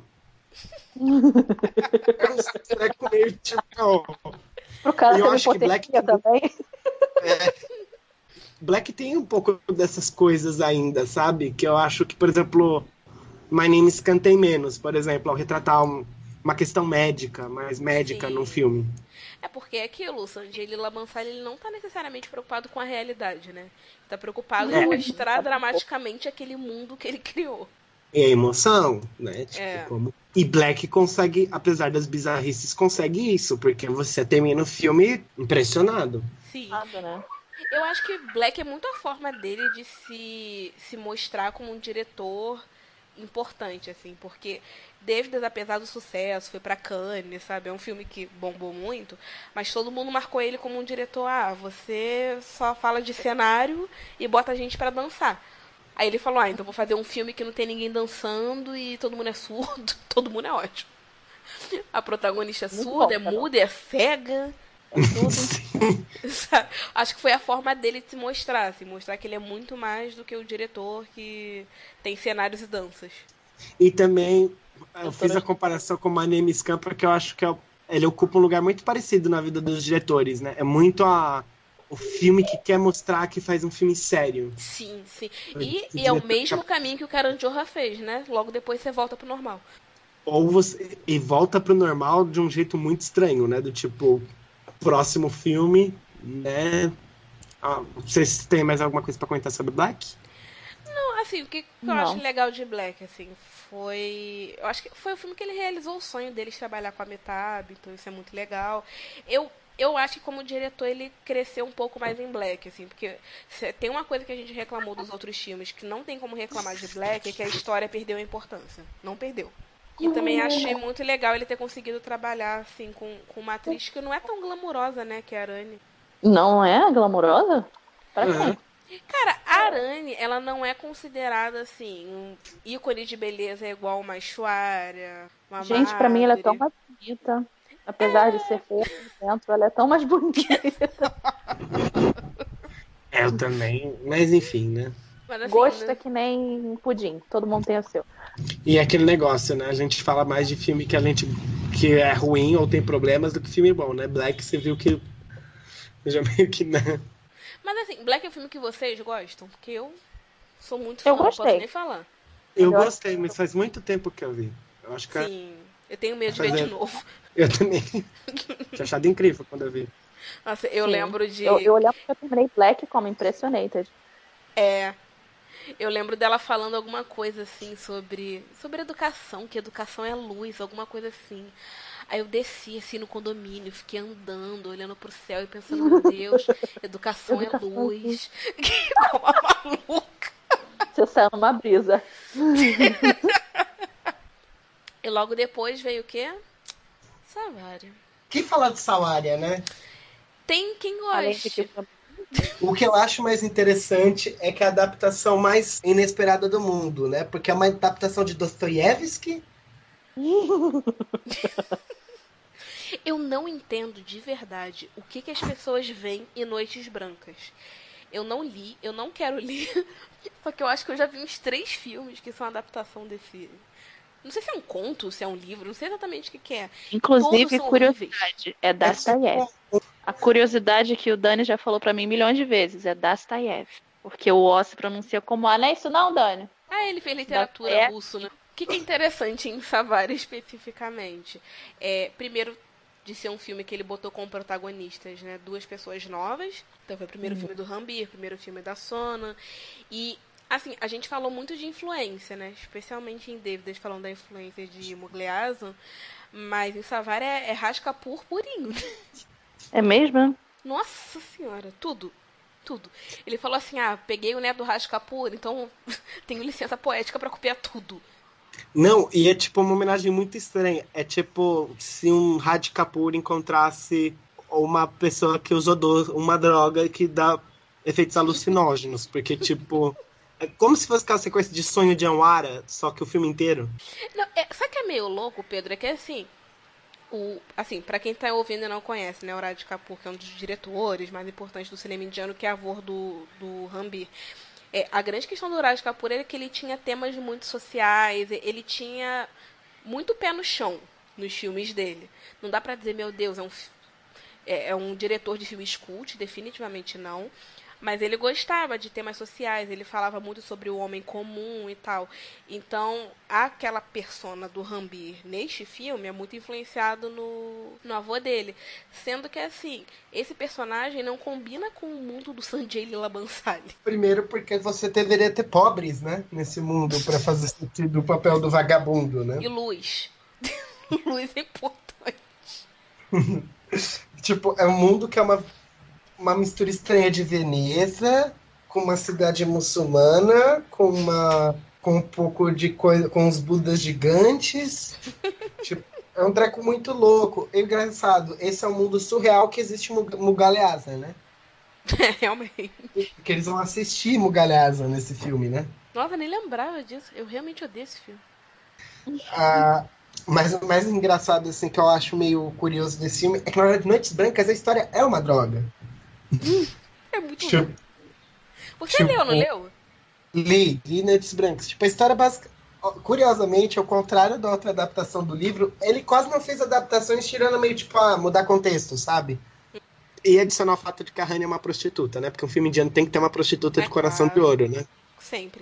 É um meio tipo... Pro cara eu ter acho que Black também. Black tem um pouco dessas coisas ainda, sabe? Que eu acho que, por exemplo, My Name is Khan tem menos, por exemplo, ao retratar uma questão médica, mais médica num filme. É porque é aquilo, o Sanjay Leela Bhansali, ele não tá necessariamente preocupado com a realidade, né? Tá preocupado em mostrar dramaticamente aquele mundo que ele criou. E a emoção, né? Tipo, como... E Black consegue, apesar das bizarrices, consegue isso, porque você termina o filme impressionado. Sim. Né? Eu acho que Black é muito a forma dele de se mostrar como um diretor importante, assim, porque David, apesar do sucesso, foi pra Cannes, sabe? É um filme que bombou muito, mas todo mundo marcou ele como um diretor, você só fala de cenário e bota a gente pra dançar. Aí ele falou, então vou fazer um filme que não tem ninguém dançando e todo mundo é surdo. Todo mundo é ótimo. A protagonista é surda, é muda, é cega. É tudo. Acho que foi a forma dele de se mostrar, assim, mostrar que ele é muito mais do que o diretor que tem cenários e danças. E também eu fiz a comparação com o My Name is Khan, porque eu acho que ele ocupa um lugar muito parecido na vida dos diretores, né? É muito o filme que quer mostrar que faz um filme sério. Sim. E é o mesmo caminho que o Karan Johar fez, né? Logo depois você volta pro normal. E volta pro normal de um jeito muito estranho, né? Do tipo, próximo filme, né? Vocês têm mais alguma coisa pra comentar sobre Black? Não, assim, o que eu acho legal de Black, assim, foi... Eu acho que foi o filme que ele realizou o sonho deles trabalhar com a Amitabh, então isso é muito legal. Eu acho que como diretor ele cresceu um pouco mais em Black, assim, porque tem uma coisa que a gente reclamou dos outros filmes que não tem como reclamar de Black, é que a história perdeu a importância. Não perdeu. E também achei muito legal ele ter conseguido trabalhar, assim, com uma atriz que não é tão glamurosa, né, que é a Arane. Não é glamurosa? Pra quem? Cara, a Arane, ela não é considerada, assim, um ícone de beleza igual uma Aishwarya, uma Gente, pra mim ela é tão mais bonita. Apesar de ser feia dentro, ela é tão mais bonita. Eu também, mas enfim, né? Mas, assim, gosto é que nem pudim, todo mundo tem o seu. E é aquele negócio, né? A gente fala mais de filme que é ruim ou tem problemas do que filme bom, né? Black, você viu que já meio que não. Mas assim, Black é um filme que vocês gostam? Porque eu sou muito fã, não posso nem falar. Eu gostei, mas faz muito tempo que eu vi. Eu acho que sim, eu tenho medo de ver de novo. Eu também. Tinha achado incrível quando eu vi. Nossa, eu lembro de... Eu lembro que eu terminei Black como Impressionated. Eu lembro dela falando alguma coisa assim sobre educação, que educação é luz, alguma coisa assim. Aí eu desci assim no condomínio, fiquei andando, olhando pro céu e pensando, meu Deus, educação é luz. Como a maluca. Você saiu numa brisa. E logo depois veio o quê? Savária. Quem fala de Savária, né? Tem quem goste. O que eu acho mais interessante é que é a adaptação mais inesperada do mundo, né? Porque é uma adaptação de Dostoiévski. Eu não entendo de verdade o que as pessoas veem em Noites Brancas. Eu não li, eu não quero ler, só que eu acho que eu já vi uns 3 filmes que são adaptação desse... Não sei se é um conto, se é um livro, não sei exatamente o que é. Inclusive, curiosidade, é Dostoiévski. A curiosidade que o Dani já falou pra mim milhões de vezes é Dostoiévski. Porque o O se pronuncia como A, não é isso não, Dani? Ele fez literatura russo, né? O que é interessante em Savária especificamente? Primeiro, de ser um filme que ele botou como protagonistas, né, 2 pessoas novas. Então foi o primeiro filme do Rambir, o primeiro filme da Sona. E, assim, a gente falou muito de influência, né? Especialmente em David, falando da influência de Mughal, mas em Savária é Raj Kapoor purinho. É mesmo? Nossa senhora, tudo. Ele falou assim, peguei o neto do Raj Kapoor, então tenho licença poética pra copiar tudo. Não, e é tipo uma homenagem muito estranha. É tipo se um Raj Kapoor encontrasse uma pessoa que usou uma droga que dá efeitos alucinógenos. Porque, tipo, é como se fosse aquela sequência de Sonho de Anwara, só que o filme inteiro. Não, sabe o que é meio louco, Pedro? É que assim, pra quem tá ouvindo e não conhece, né, o Raj Kapoor, que é um dos diretores mais importantes do cinema indiano, que é avô do Rambir. A grande questão do Raj Kapoor é que ele tinha temas muito sociais, ele tinha muito pé no chão nos filmes dele. Não dá pra dizer, meu Deus, é um diretor de filmes cult, definitivamente não. Mas ele gostava de temas sociais, ele falava muito sobre o homem comum e tal. Então, aquela persona do Rambir neste filme é muito influenciado no avô dele. Sendo que, assim, esse personagem não combina com o mundo do Sanjay Leela Bhansali. Primeiro porque você deveria ter pobres, né, nesse mundo para fazer sentido o papel do vagabundo, né? E luz. Luz é importante. Tipo, é um mundo que é uma mistura estranha de Veneza, com uma cidade muçulmana, com com um pouco de coisa, com os Budas gigantes. Tipo, é um treco muito louco. É engraçado, esse é o mundo surreal que existe Mugalhasa, né? É, realmente. Porque eles vão assistir Mugalhasa nesse filme, né? Nossa, nem lembrava disso. Eu realmente odeio esse filme. Mas o mais engraçado, assim, que eu acho meio curioso desse filme é que, na verdade, Noites Brancas, a história é uma droga. É muito Tipo, ruim. Você leu, não leu? Li Noites Brancas. Tipo, a história básica. Curiosamente, ao contrário da outra adaptação do livro, ele quase não fez adaptações tirando meio, tipo, mudar contexto, sabe? E adicionar o fato de que a Rani é uma prostituta, né? Porque um filme indiano tem que ter uma prostituta de coração de ouro, né? Sempre.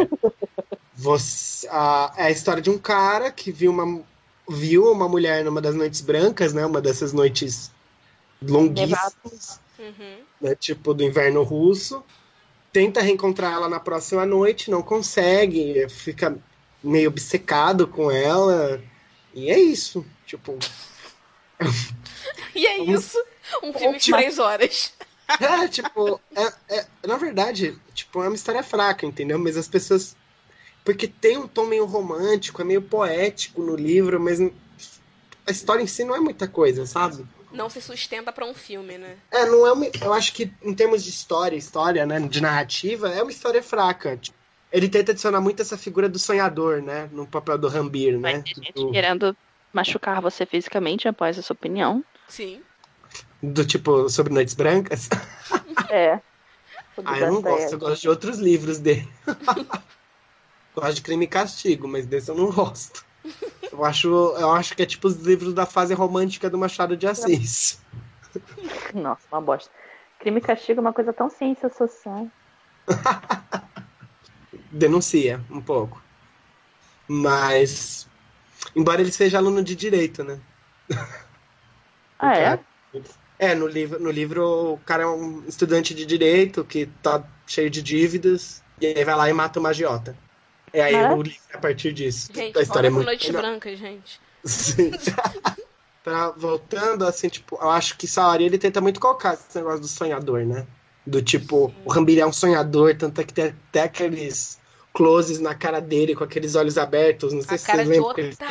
É a história de um cara que viu uma mulher numa das noites brancas, né? Uma dessas noites longuíssimas, né? Tipo do inverno russo. Tenta reencontrar ela na próxima noite, não consegue, fica meio obcecado com ela. E é isso. Tipo. E é isso. Um filme de 3 horas. Na verdade, tipo, é uma história fraca, entendeu? Mas as pessoas. Porque tem um tom meio romântico, é meio poético no livro, mas a história em si não é muita coisa, sabe? Não se sustenta pra um filme, né? Não é eu acho que em termos de história, né, de narrativa, é uma história fraca. Ele tenta adicionar muito essa figura do sonhador, né, no papel do Rambir, né? Vai ter gente querendo machucar você fisicamente após a sua opinião. Sim. Do tipo, sobre Noites Brancas? Eu não gosto, eu gosto de outros livros dele. Gosto de Crime e Castigo, mas desse eu não gosto. Eu acho que é tipo os livros da fase romântica do Machado de Assis. Nossa, uma bosta. Crime e Castigo é uma coisa tão ciência social. Denuncia um pouco. Mas, embora ele seja aluno de direito, né? No livro o cara é um estudante de direito que tá cheio de dívidas e aí vai lá e mata uma agiota. E aí o livro é a partir disso. Gente, a história é muito Noites Brancas, gente. Sim. Voltando, assim, tipo, eu acho que Sawari, ele tenta muito colocar esse negócio do sonhador, né? Do tipo, o Rambir é um sonhador, tanto é que tem até aqueles closes na cara dele, com aqueles olhos abertos, não sei se vocês lembram.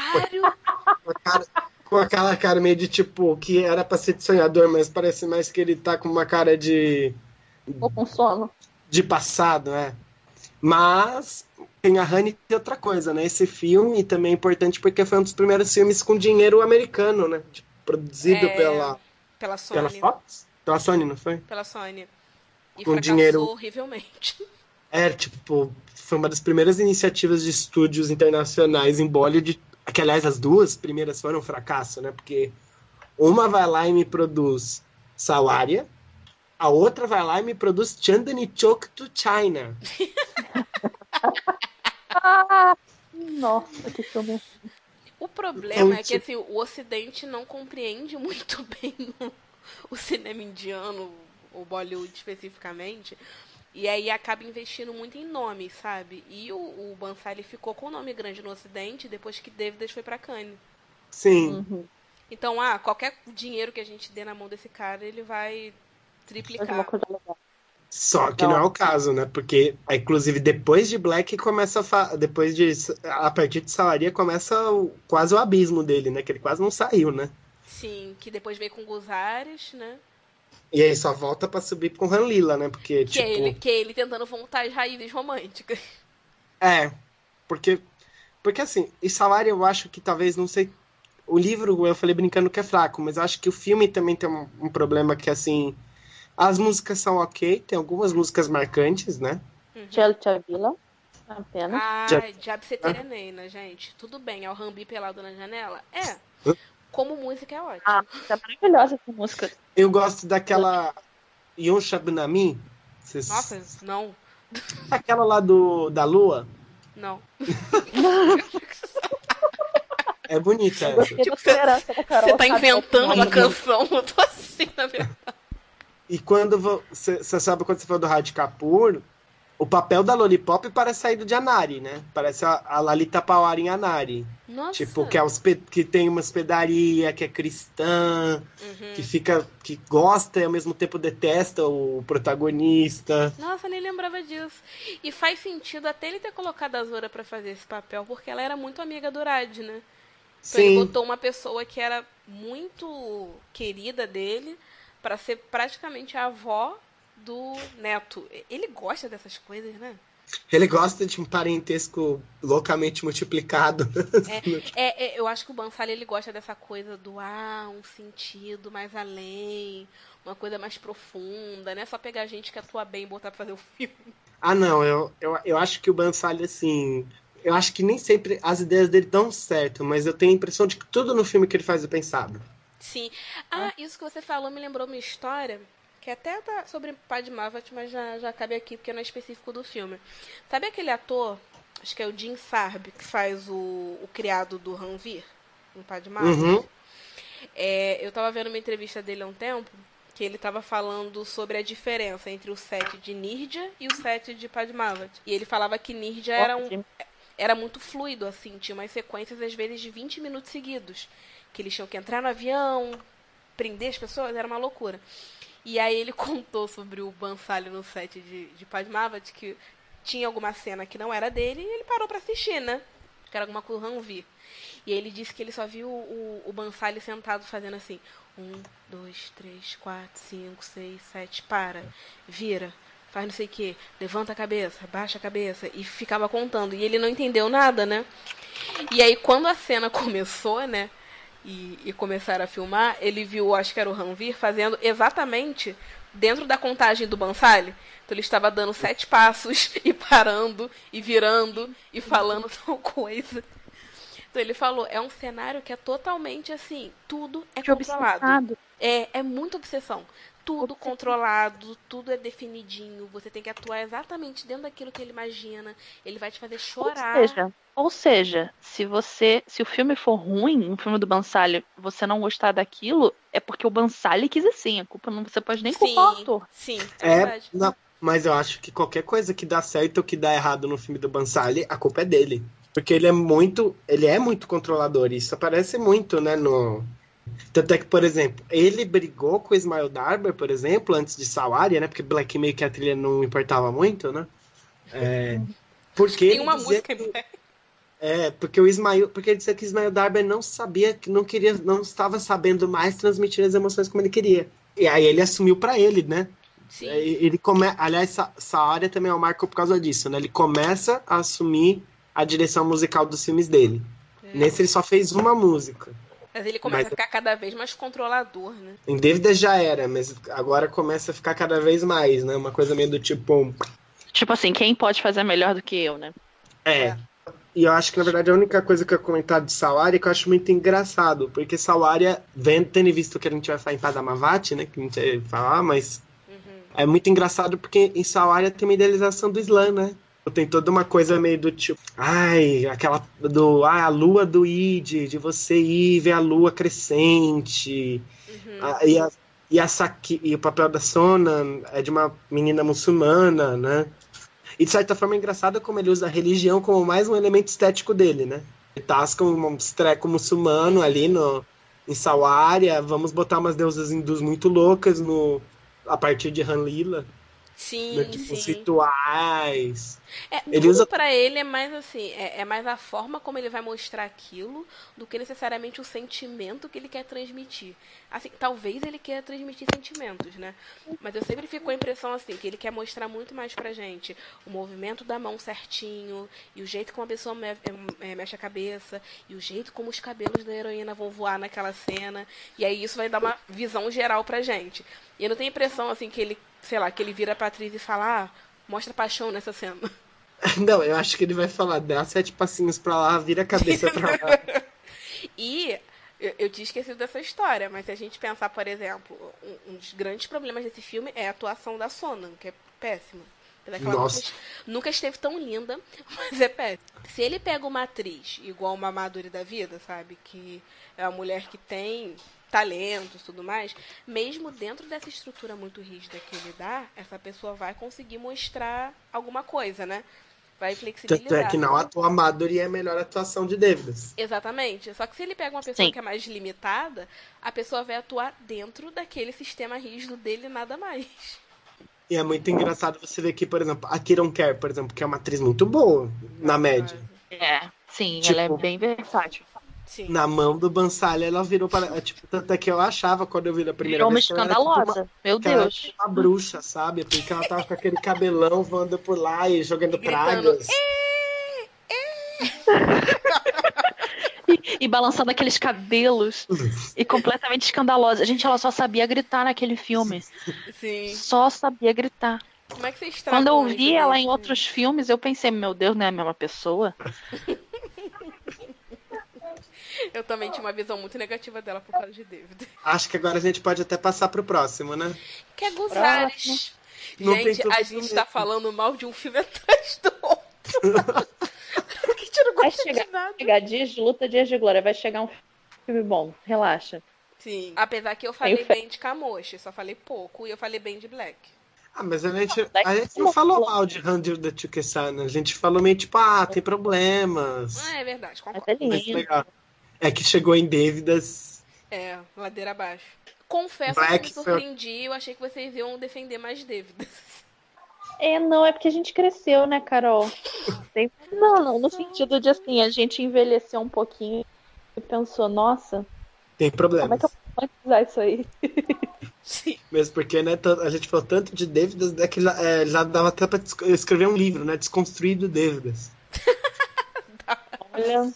Com aquela cara meio de tipo, que era pra ser de sonhador, mas parece mais que ele tá com uma cara de... Ou com sono. De passado, Mas tem a Honey e outra coisa, né? Esse filme também é importante porque foi um dos primeiros filmes com dinheiro americano, né? Produzido pela Sony. Pela Fox? Pela Sony, não foi? Pela Sony. E com fracassou dinheiro horrivelmente. Foi uma das primeiras iniciativas de estúdios internacionais em Bollywood, que aliás as duas primeiras foram um fracasso, né? Porque uma vai lá e me produz Sawaria, a outra vai lá e me produz Chandni Chowk to China. Nossa, que filme. O problema é que assim, o Ocidente não compreende muito bem o cinema indiano, o Bollywood especificamente, e aí acaba investindo muito em nome, sabe? E o Bhansali ficou com o nome grande no Ocidente depois que Devidas foi pra Cannes. Sim. Então, qualquer dinheiro que a gente dê na mão desse cara, ele vai triplicar. Uma coisa legal. Só que não é o caso, né? Porque, inclusive, depois de Black começa a partir de Salaria começa quase o abismo dele, né? Que ele quase não saiu, né? Sim, que depois veio com Guzares, né? E aí só volta pra subir com Ranlila, né? Porque, que é ele tentando voltar às raízes românticas. Porque assim, e Salaria eu acho que talvez, não sei, o livro eu falei brincando que é fraco, mas eu acho que o filme também tem um problema que, assim, as músicas são ok, tem algumas músicas marcantes, né? Chel Chavila, apenas. Jab Setereneina, gente. Tudo bem, é o Rambir pelado na janela? Como música é ótimo. Tá maravilhosa essa música. Eu gosto daquela Yon Shabnami. Nossa, não. Aquela lá da Lua? Não. É bonita essa. Tipo, você tá inventando uma canção, eu tô assim, na verdade. E quando você sabe quando você falou do Raj Kapoor, O papel da Lollipop parece saído de Anari, né? Parece a Lalita Pawar em Anari. Nossa. Tipo, que tem uma hospedaria, que é cristã, que gosta e ao mesmo tempo detesta o protagonista. Nossa, eu nem lembrava disso. E faz sentido até ele ter colocado a Zora pra fazer esse papel, porque ela era muito amiga do Rad, né? Então ele Sim. botou uma pessoa que era muito querida dele pra ser praticamente a avó do neto. Ele gosta dessas coisas, né? Ele gosta de um parentesco loucamente multiplicado. Eu acho que o Bansal ele gosta dessa coisa do um sentido mais além, uma coisa mais profunda, né? Só pegar gente que atua bem e botar pra fazer o filme. Ah, não, eu acho que o Bansal, assim. Eu acho que nem sempre as ideias dele dão certo, mas eu tenho a impressão de que tudo no filme que ele faz é pensado. Sim. Isso que você falou me lembrou uma história que até tá sobre Padmavat, mas já cabe aqui porque não é específico do filme. Sabe aquele ator, acho que é o Jim Sarbh, que faz o criado do Ranvir em Padmavat? Uhum. Eu tava vendo uma entrevista dele há um tempo que ele tava falando sobre a diferença entre o set de Nirja e o set de Padmavat. E ele falava que Nirja era muito fluido, assim, tinha umas sequências às vezes de 20 minutos seguidos, que eles tinham que entrar no avião, prender as pessoas, era uma loucura. E aí ele contou sobre o Bansal no set de Padmavat, que tinha alguma cena que não era dele, e ele parou pra assistir, né? Que era alguma coisa do Ranvir. E aí ele disse que ele só viu o Bansal sentado fazendo assim, 1, 2, 3, 4, 5, 6, 7, para, vira, faz não sei o que, levanta a cabeça, baixa a cabeça, e ficava contando. E ele não entendeu nada, né? E aí quando a cena começou, né? E começaram a filmar, ele viu, acho que era o Ranvir, fazendo exatamente dentro da contagem do Bansal. Então ele estava dando 7 passos e parando e virando e falando tal coisa. Então ele falou, é um cenário que é totalmente assim, tudo é controlado. É muita obsessão. Tudo controlado, tudo é definidinho. Você tem que atuar exatamente dentro daquilo que ele imagina. Ele vai te fazer chorar. Ou seja, se o filme for ruim, um filme do Bansal, você não gostar daquilo, é porque o Bansal quis assim. A culpa não você pode nem culpar o ator. Sim, é verdade. Não, mas eu acho que qualquer coisa que dá certo ou que dá errado no filme do Bansal, a culpa é dele. Porque ele é muito controlador. Isso aparece muito, né, no... Tanto é que, por exemplo, ele brigou com o Ismael Darbar, por exemplo, antes de Sawaria, né? Porque Black meio que a trilha não importava muito, né? Porque tem uma música em Black. Porque ele dizia que Ismael Darbar não sabia, não estava sabendo mais transmitir as emoções como ele queria. E aí ele assumiu pra ele, né? Sim. Aliás, Sawaria também é um marco por causa disso, né? Ele começa a assumir a direção musical dos filmes dele. Nesse ele só fez uma música. Mas ele começa a ficar cada vez mais controlador, né? Em Dívida já era, mas agora começa a ficar cada vez mais, né? Uma coisa meio do tipo... Tipo assim, quem pode fazer melhor do que eu, né? E eu acho que, na verdade, a única coisa que eu ia comentar de Sawaria é que eu acho muito engraçado, porque Sawaria, tendo visto que a gente vai falar em Padmavat, né? Que a gente vai falar, mas... É muito engraçado porque em Sawaria tem uma idealização do Islã, né? Tem toda uma coisa meio do tipo, a lua do Id, de você ir ver a lua crescente. E o papel da Sona é de uma menina muçulmana, né? E de certa forma é engraçado como ele usa a religião como mais um elemento estético dele, né? Ele tasca um treco muçulmano ali em Sawaria, vamos botar umas deusas hindus muito loucas a partir de Hanlila. Sim, né? Tipo, sim. os rituais. Tudo usa... pra ele é mais assim, é mais a forma como ele vai mostrar aquilo do que necessariamente o sentimento que ele quer transmitir. Assim, talvez ele queira transmitir sentimentos, né? Mas eu sempre fico com a impressão assim, que ele quer mostrar muito mais pra gente o movimento da mão certinho, e o jeito como a pessoa mexe a cabeça, e o jeito como os cabelos da heroína vão voar naquela cena, e aí isso vai dar uma visão geral pra gente. E eu não tenho a impressão assim que ele, sei lá, que ele vira pra atriz e fala, mostra paixão nessa cena. Não, eu acho que ele vai falar, dá 7 passinhos pra lá, vira a cabeça pra lá. E eu tinha esquecido dessa história, mas se a gente pensar, por exemplo, um dos grandes problemas desse filme é a atuação da Sonam, que é péssima. Apesar que ela nunca esteve tão linda, mas é péssimo. Se ele pega uma atriz igual uma Maduri da vida, sabe? Que é uma mulher que tem talentos e tudo mais, mesmo dentro dessa estrutura muito rígida que ele dá, essa pessoa vai conseguir mostrar alguma coisa, né? Vai flexibilizar. Tanto é que não atua Maduri é a melhor atuação de Davidas. Exatamente. Só que se ele pega uma pessoa que é mais limitada, a pessoa vai atuar dentro daquele sistema rígido dele e nada mais. E é muito engraçado você ver que, por exemplo, a Kiron Kerr, por exemplo, que é uma atriz muito boa, na média. Sim, tipo, ela é bem versátil. Sim. Na mão do Bansali, ela virou para... Tipo, tanto é que eu achava, quando eu vi a primeira vez... Virou uma escandalosa, meu Deus. Ela era uma bruxa, sabe? Porque ela tava com aquele cabelão voando por lá e jogando pragas. E balançando aqueles cabelos e completamente escandalosa. Gente, ela só sabia gritar naquele filme. Sim. Só sabia gritar. Como é que você Quando eu vi ela em outros filmes, eu pensei, meu Deus, não é a mesma pessoa? Eu também tinha uma visão muito negativa dela por causa de David. Acho que agora a gente pode até passar pro próximo, né? Que é Guzares. Gente, a gente tá falando mal de um filme atrás do outro. A gente não gosta de nada. Vai chegar dias de luta, dias de glória. Vai chegar um filme bom. Relaxa. Sim. Apesar que eu falei bem de Kamoshi, só falei pouco. E eu falei bem de Black. Ah, mas a gente não falou mal de Handir da Chukesana. A gente falou meio tipo, tem problemas. É verdade, concordo. Mas é legal. É que chegou em Davidas. Ladeira abaixo. Confesso que me surpreendi. Eu achei que vocês iam defender mais Davidas. Não, é porque a gente cresceu, né, Carol? Não, no sentido de assim, a gente envelheceu um pouquinho e pensou, nossa, tem problemas. Como é que eu vou monetizar isso aí? Sim. Mesmo porque, né, a gente falou tanto de Davidas, né, que já dava até pra escrever um livro, né, Desconstruído Davidas. Olha,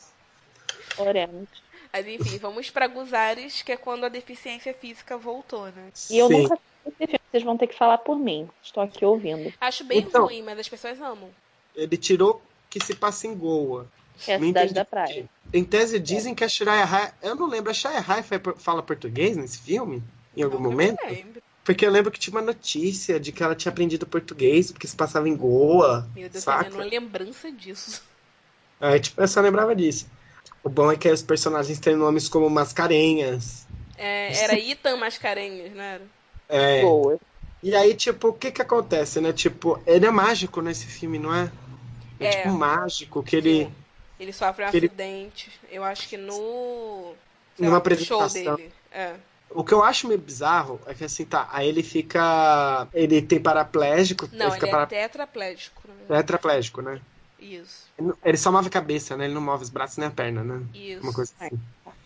oremos. Mas enfim, vamos pra Guzares, que é quando a deficiência física voltou, né? E eu nunca vi esse filme, vocês vão ter que falar por mim. Estou aqui ouvindo. Acho bem ruim, mas as pessoas amam. Ele tirou que se passa em Goa. Que é a cidade da praia. Em tese dizem que a Shreya Rai... Eu não lembro, a Shreya Rai fala português nesse filme? Em algum momento? Eu lembro. Porque eu lembro que tinha uma notícia de que ela tinha aprendido português, porque se passava em Goa. Meu Deus, saca? eu tenho uma lembrança disso. Eu só lembrava disso. O bom é que os personagens têm nomes como Mascarenhas. Era Ethan Mascarenhas, não era? Boa. E aí, tipo, o que acontece, né? Tipo, ele é mágico nesse filme, não é? É tipo um mágico que ele... Ele sofre um acidente. Eu acho que numa apresentação. Show dele. O que eu acho meio bizarro é que assim, aí ele fica... Ele tem paraplégico. Não, ele é tetraplégico. Tetraplégico, né? Isso. Ele só move a cabeça, né? Ele não move os braços nem a perna, né? Isso. Uma coisa assim.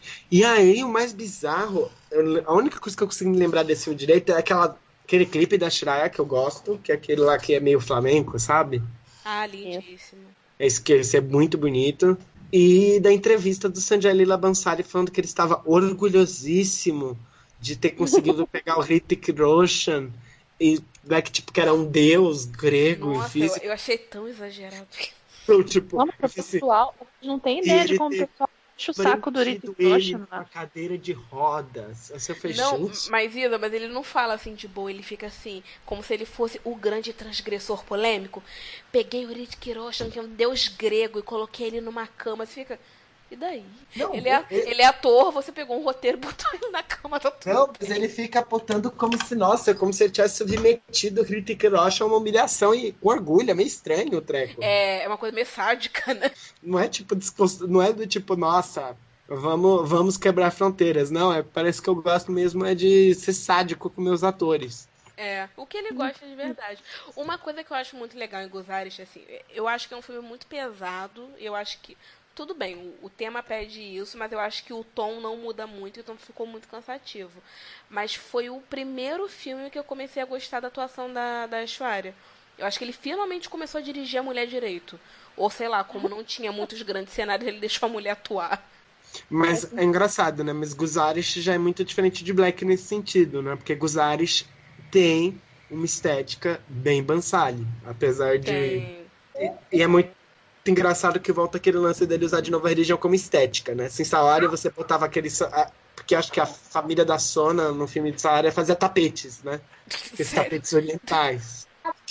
E aí, o mais bizarro... A única coisa que eu consigo me lembrar desse filme direito é aquele clipe da Shreya que eu gosto, que é aquele lá que é meio flamenco, sabe? Ah, lindíssimo. Esse é muito bonito. E da entrevista do Sanjay Leela Bhansali falando que ele estava orgulhosíssimo de ter conseguido pegar o Hrithik Roshan e que era um deus grego. Nossa, eu achei tão exagerado. Então, tipo, pessoal não tem ideia de como o pessoal enche o saco do Hrithik Roshan. Uma cadeira de rodas. Você fez, não, mas ele não fala assim de boa, ele fica assim, como se ele fosse o grande transgressor polêmico. Peguei o Hrithik Roshan, que é um deus grego, e coloquei ele numa cama. Você fica... E daí? Não, ele é ator, você pegou um roteiro e botou ele na cama do ator. Não, mas ele fica apontando como se ele tivesse submetido o Hrithik Roshan a uma humilhação e com orgulho. É meio estranho o treco. É uma coisa meio sádica, né? Não é tipo, não é do tipo, nossa, vamos quebrar fronteiras. Não, parece que eu gosto mesmo de ser sádico com meus atores. O que ele gosta de verdade. Uma coisa que eu acho muito legal em Guzares, assim, eu acho que é um filme muito pesado, eu acho que tudo bem, o tema pede isso, mas eu acho que o tom não muda muito, então ficou muito cansativo. Mas foi o primeiro filme que eu comecei a gostar da atuação da Aishwarya. Eu acho que ele finalmente começou a dirigir a mulher direito. Ou sei lá, como não tinha muitos grandes cenários, ele deixou a mulher atuar. Mas é engraçado, né? Mas Guzaris já é muito diferente de Black nesse sentido, né? Porque Guzaris tem uma estética bem Bhansali, apesar de... E é muito engraçado que volta aquele lance dele usar de novo a religião como estética, né? Sem Salário você botava aquele... Porque acho que a família da Sona, no filme de Salário, fazia tapetes, né? Aqueles tapetes orientais.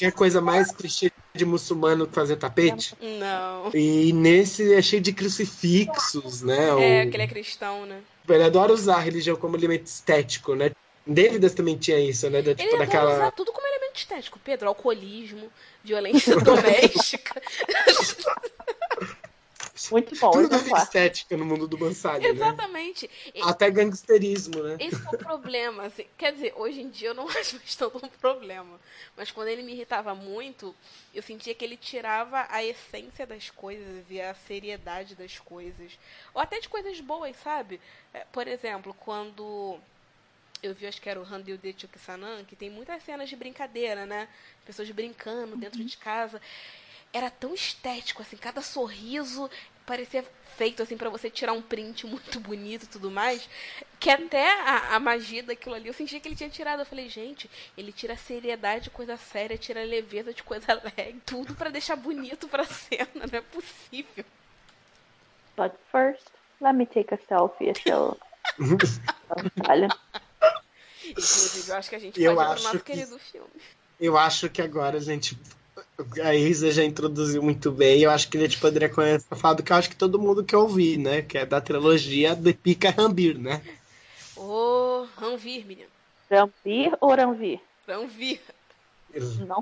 tinha coisa mais clichê de muçulmano fazer tapete. Não. E nesse é cheio de crucifixos, né? Que ele é cristão, né? Ele adora usar a religião como elemento estético, né? Dívidas também tinha isso, né? Tipo, Ele adora usar tudo como elemento estético. Pedro, alcoolismo, violência doméstica. Muito bom. Tudo é estética no mundo do Bansalho, Exatamente. Né? Até gangsterismo, né? Esse é o problema. Assim, quer dizer, hoje em dia eu não acho mais tanto um problema. Mas quando ele me irritava muito, eu sentia que ele tirava a essência das coisas e a seriedade das coisas. Ou até de coisas boas, sabe? Por exemplo, quando eu vi, acho que era o Handil de Chuquisanan, que tem muitas cenas de brincadeira, né? Pessoas brincando dentro de casa. Era tão estético, assim, cada sorriso parecia feito, assim, pra você tirar um print muito bonito e tudo mais, que até a magia daquilo ali, eu sentia que ele tinha tirado. Eu falei, gente, ele tira a seriedade de coisa séria, tira a leveza de coisa alegre, tudo pra deixar bonito pra cena, não é possível. But first, let me take a selfie, Olha. Inclusive, eu acho que a gente pode ir pro nosso querido filme. Eu acho que agora a Isa já introduziu muito bem. Eu acho que a gente poderia falar do que eu acho que todo mundo quer ouvir, né? Que é da trilogia de Pika Ranbir, né? Ranvir, menino. Ranbir ou Ranvir? Ranvir. Não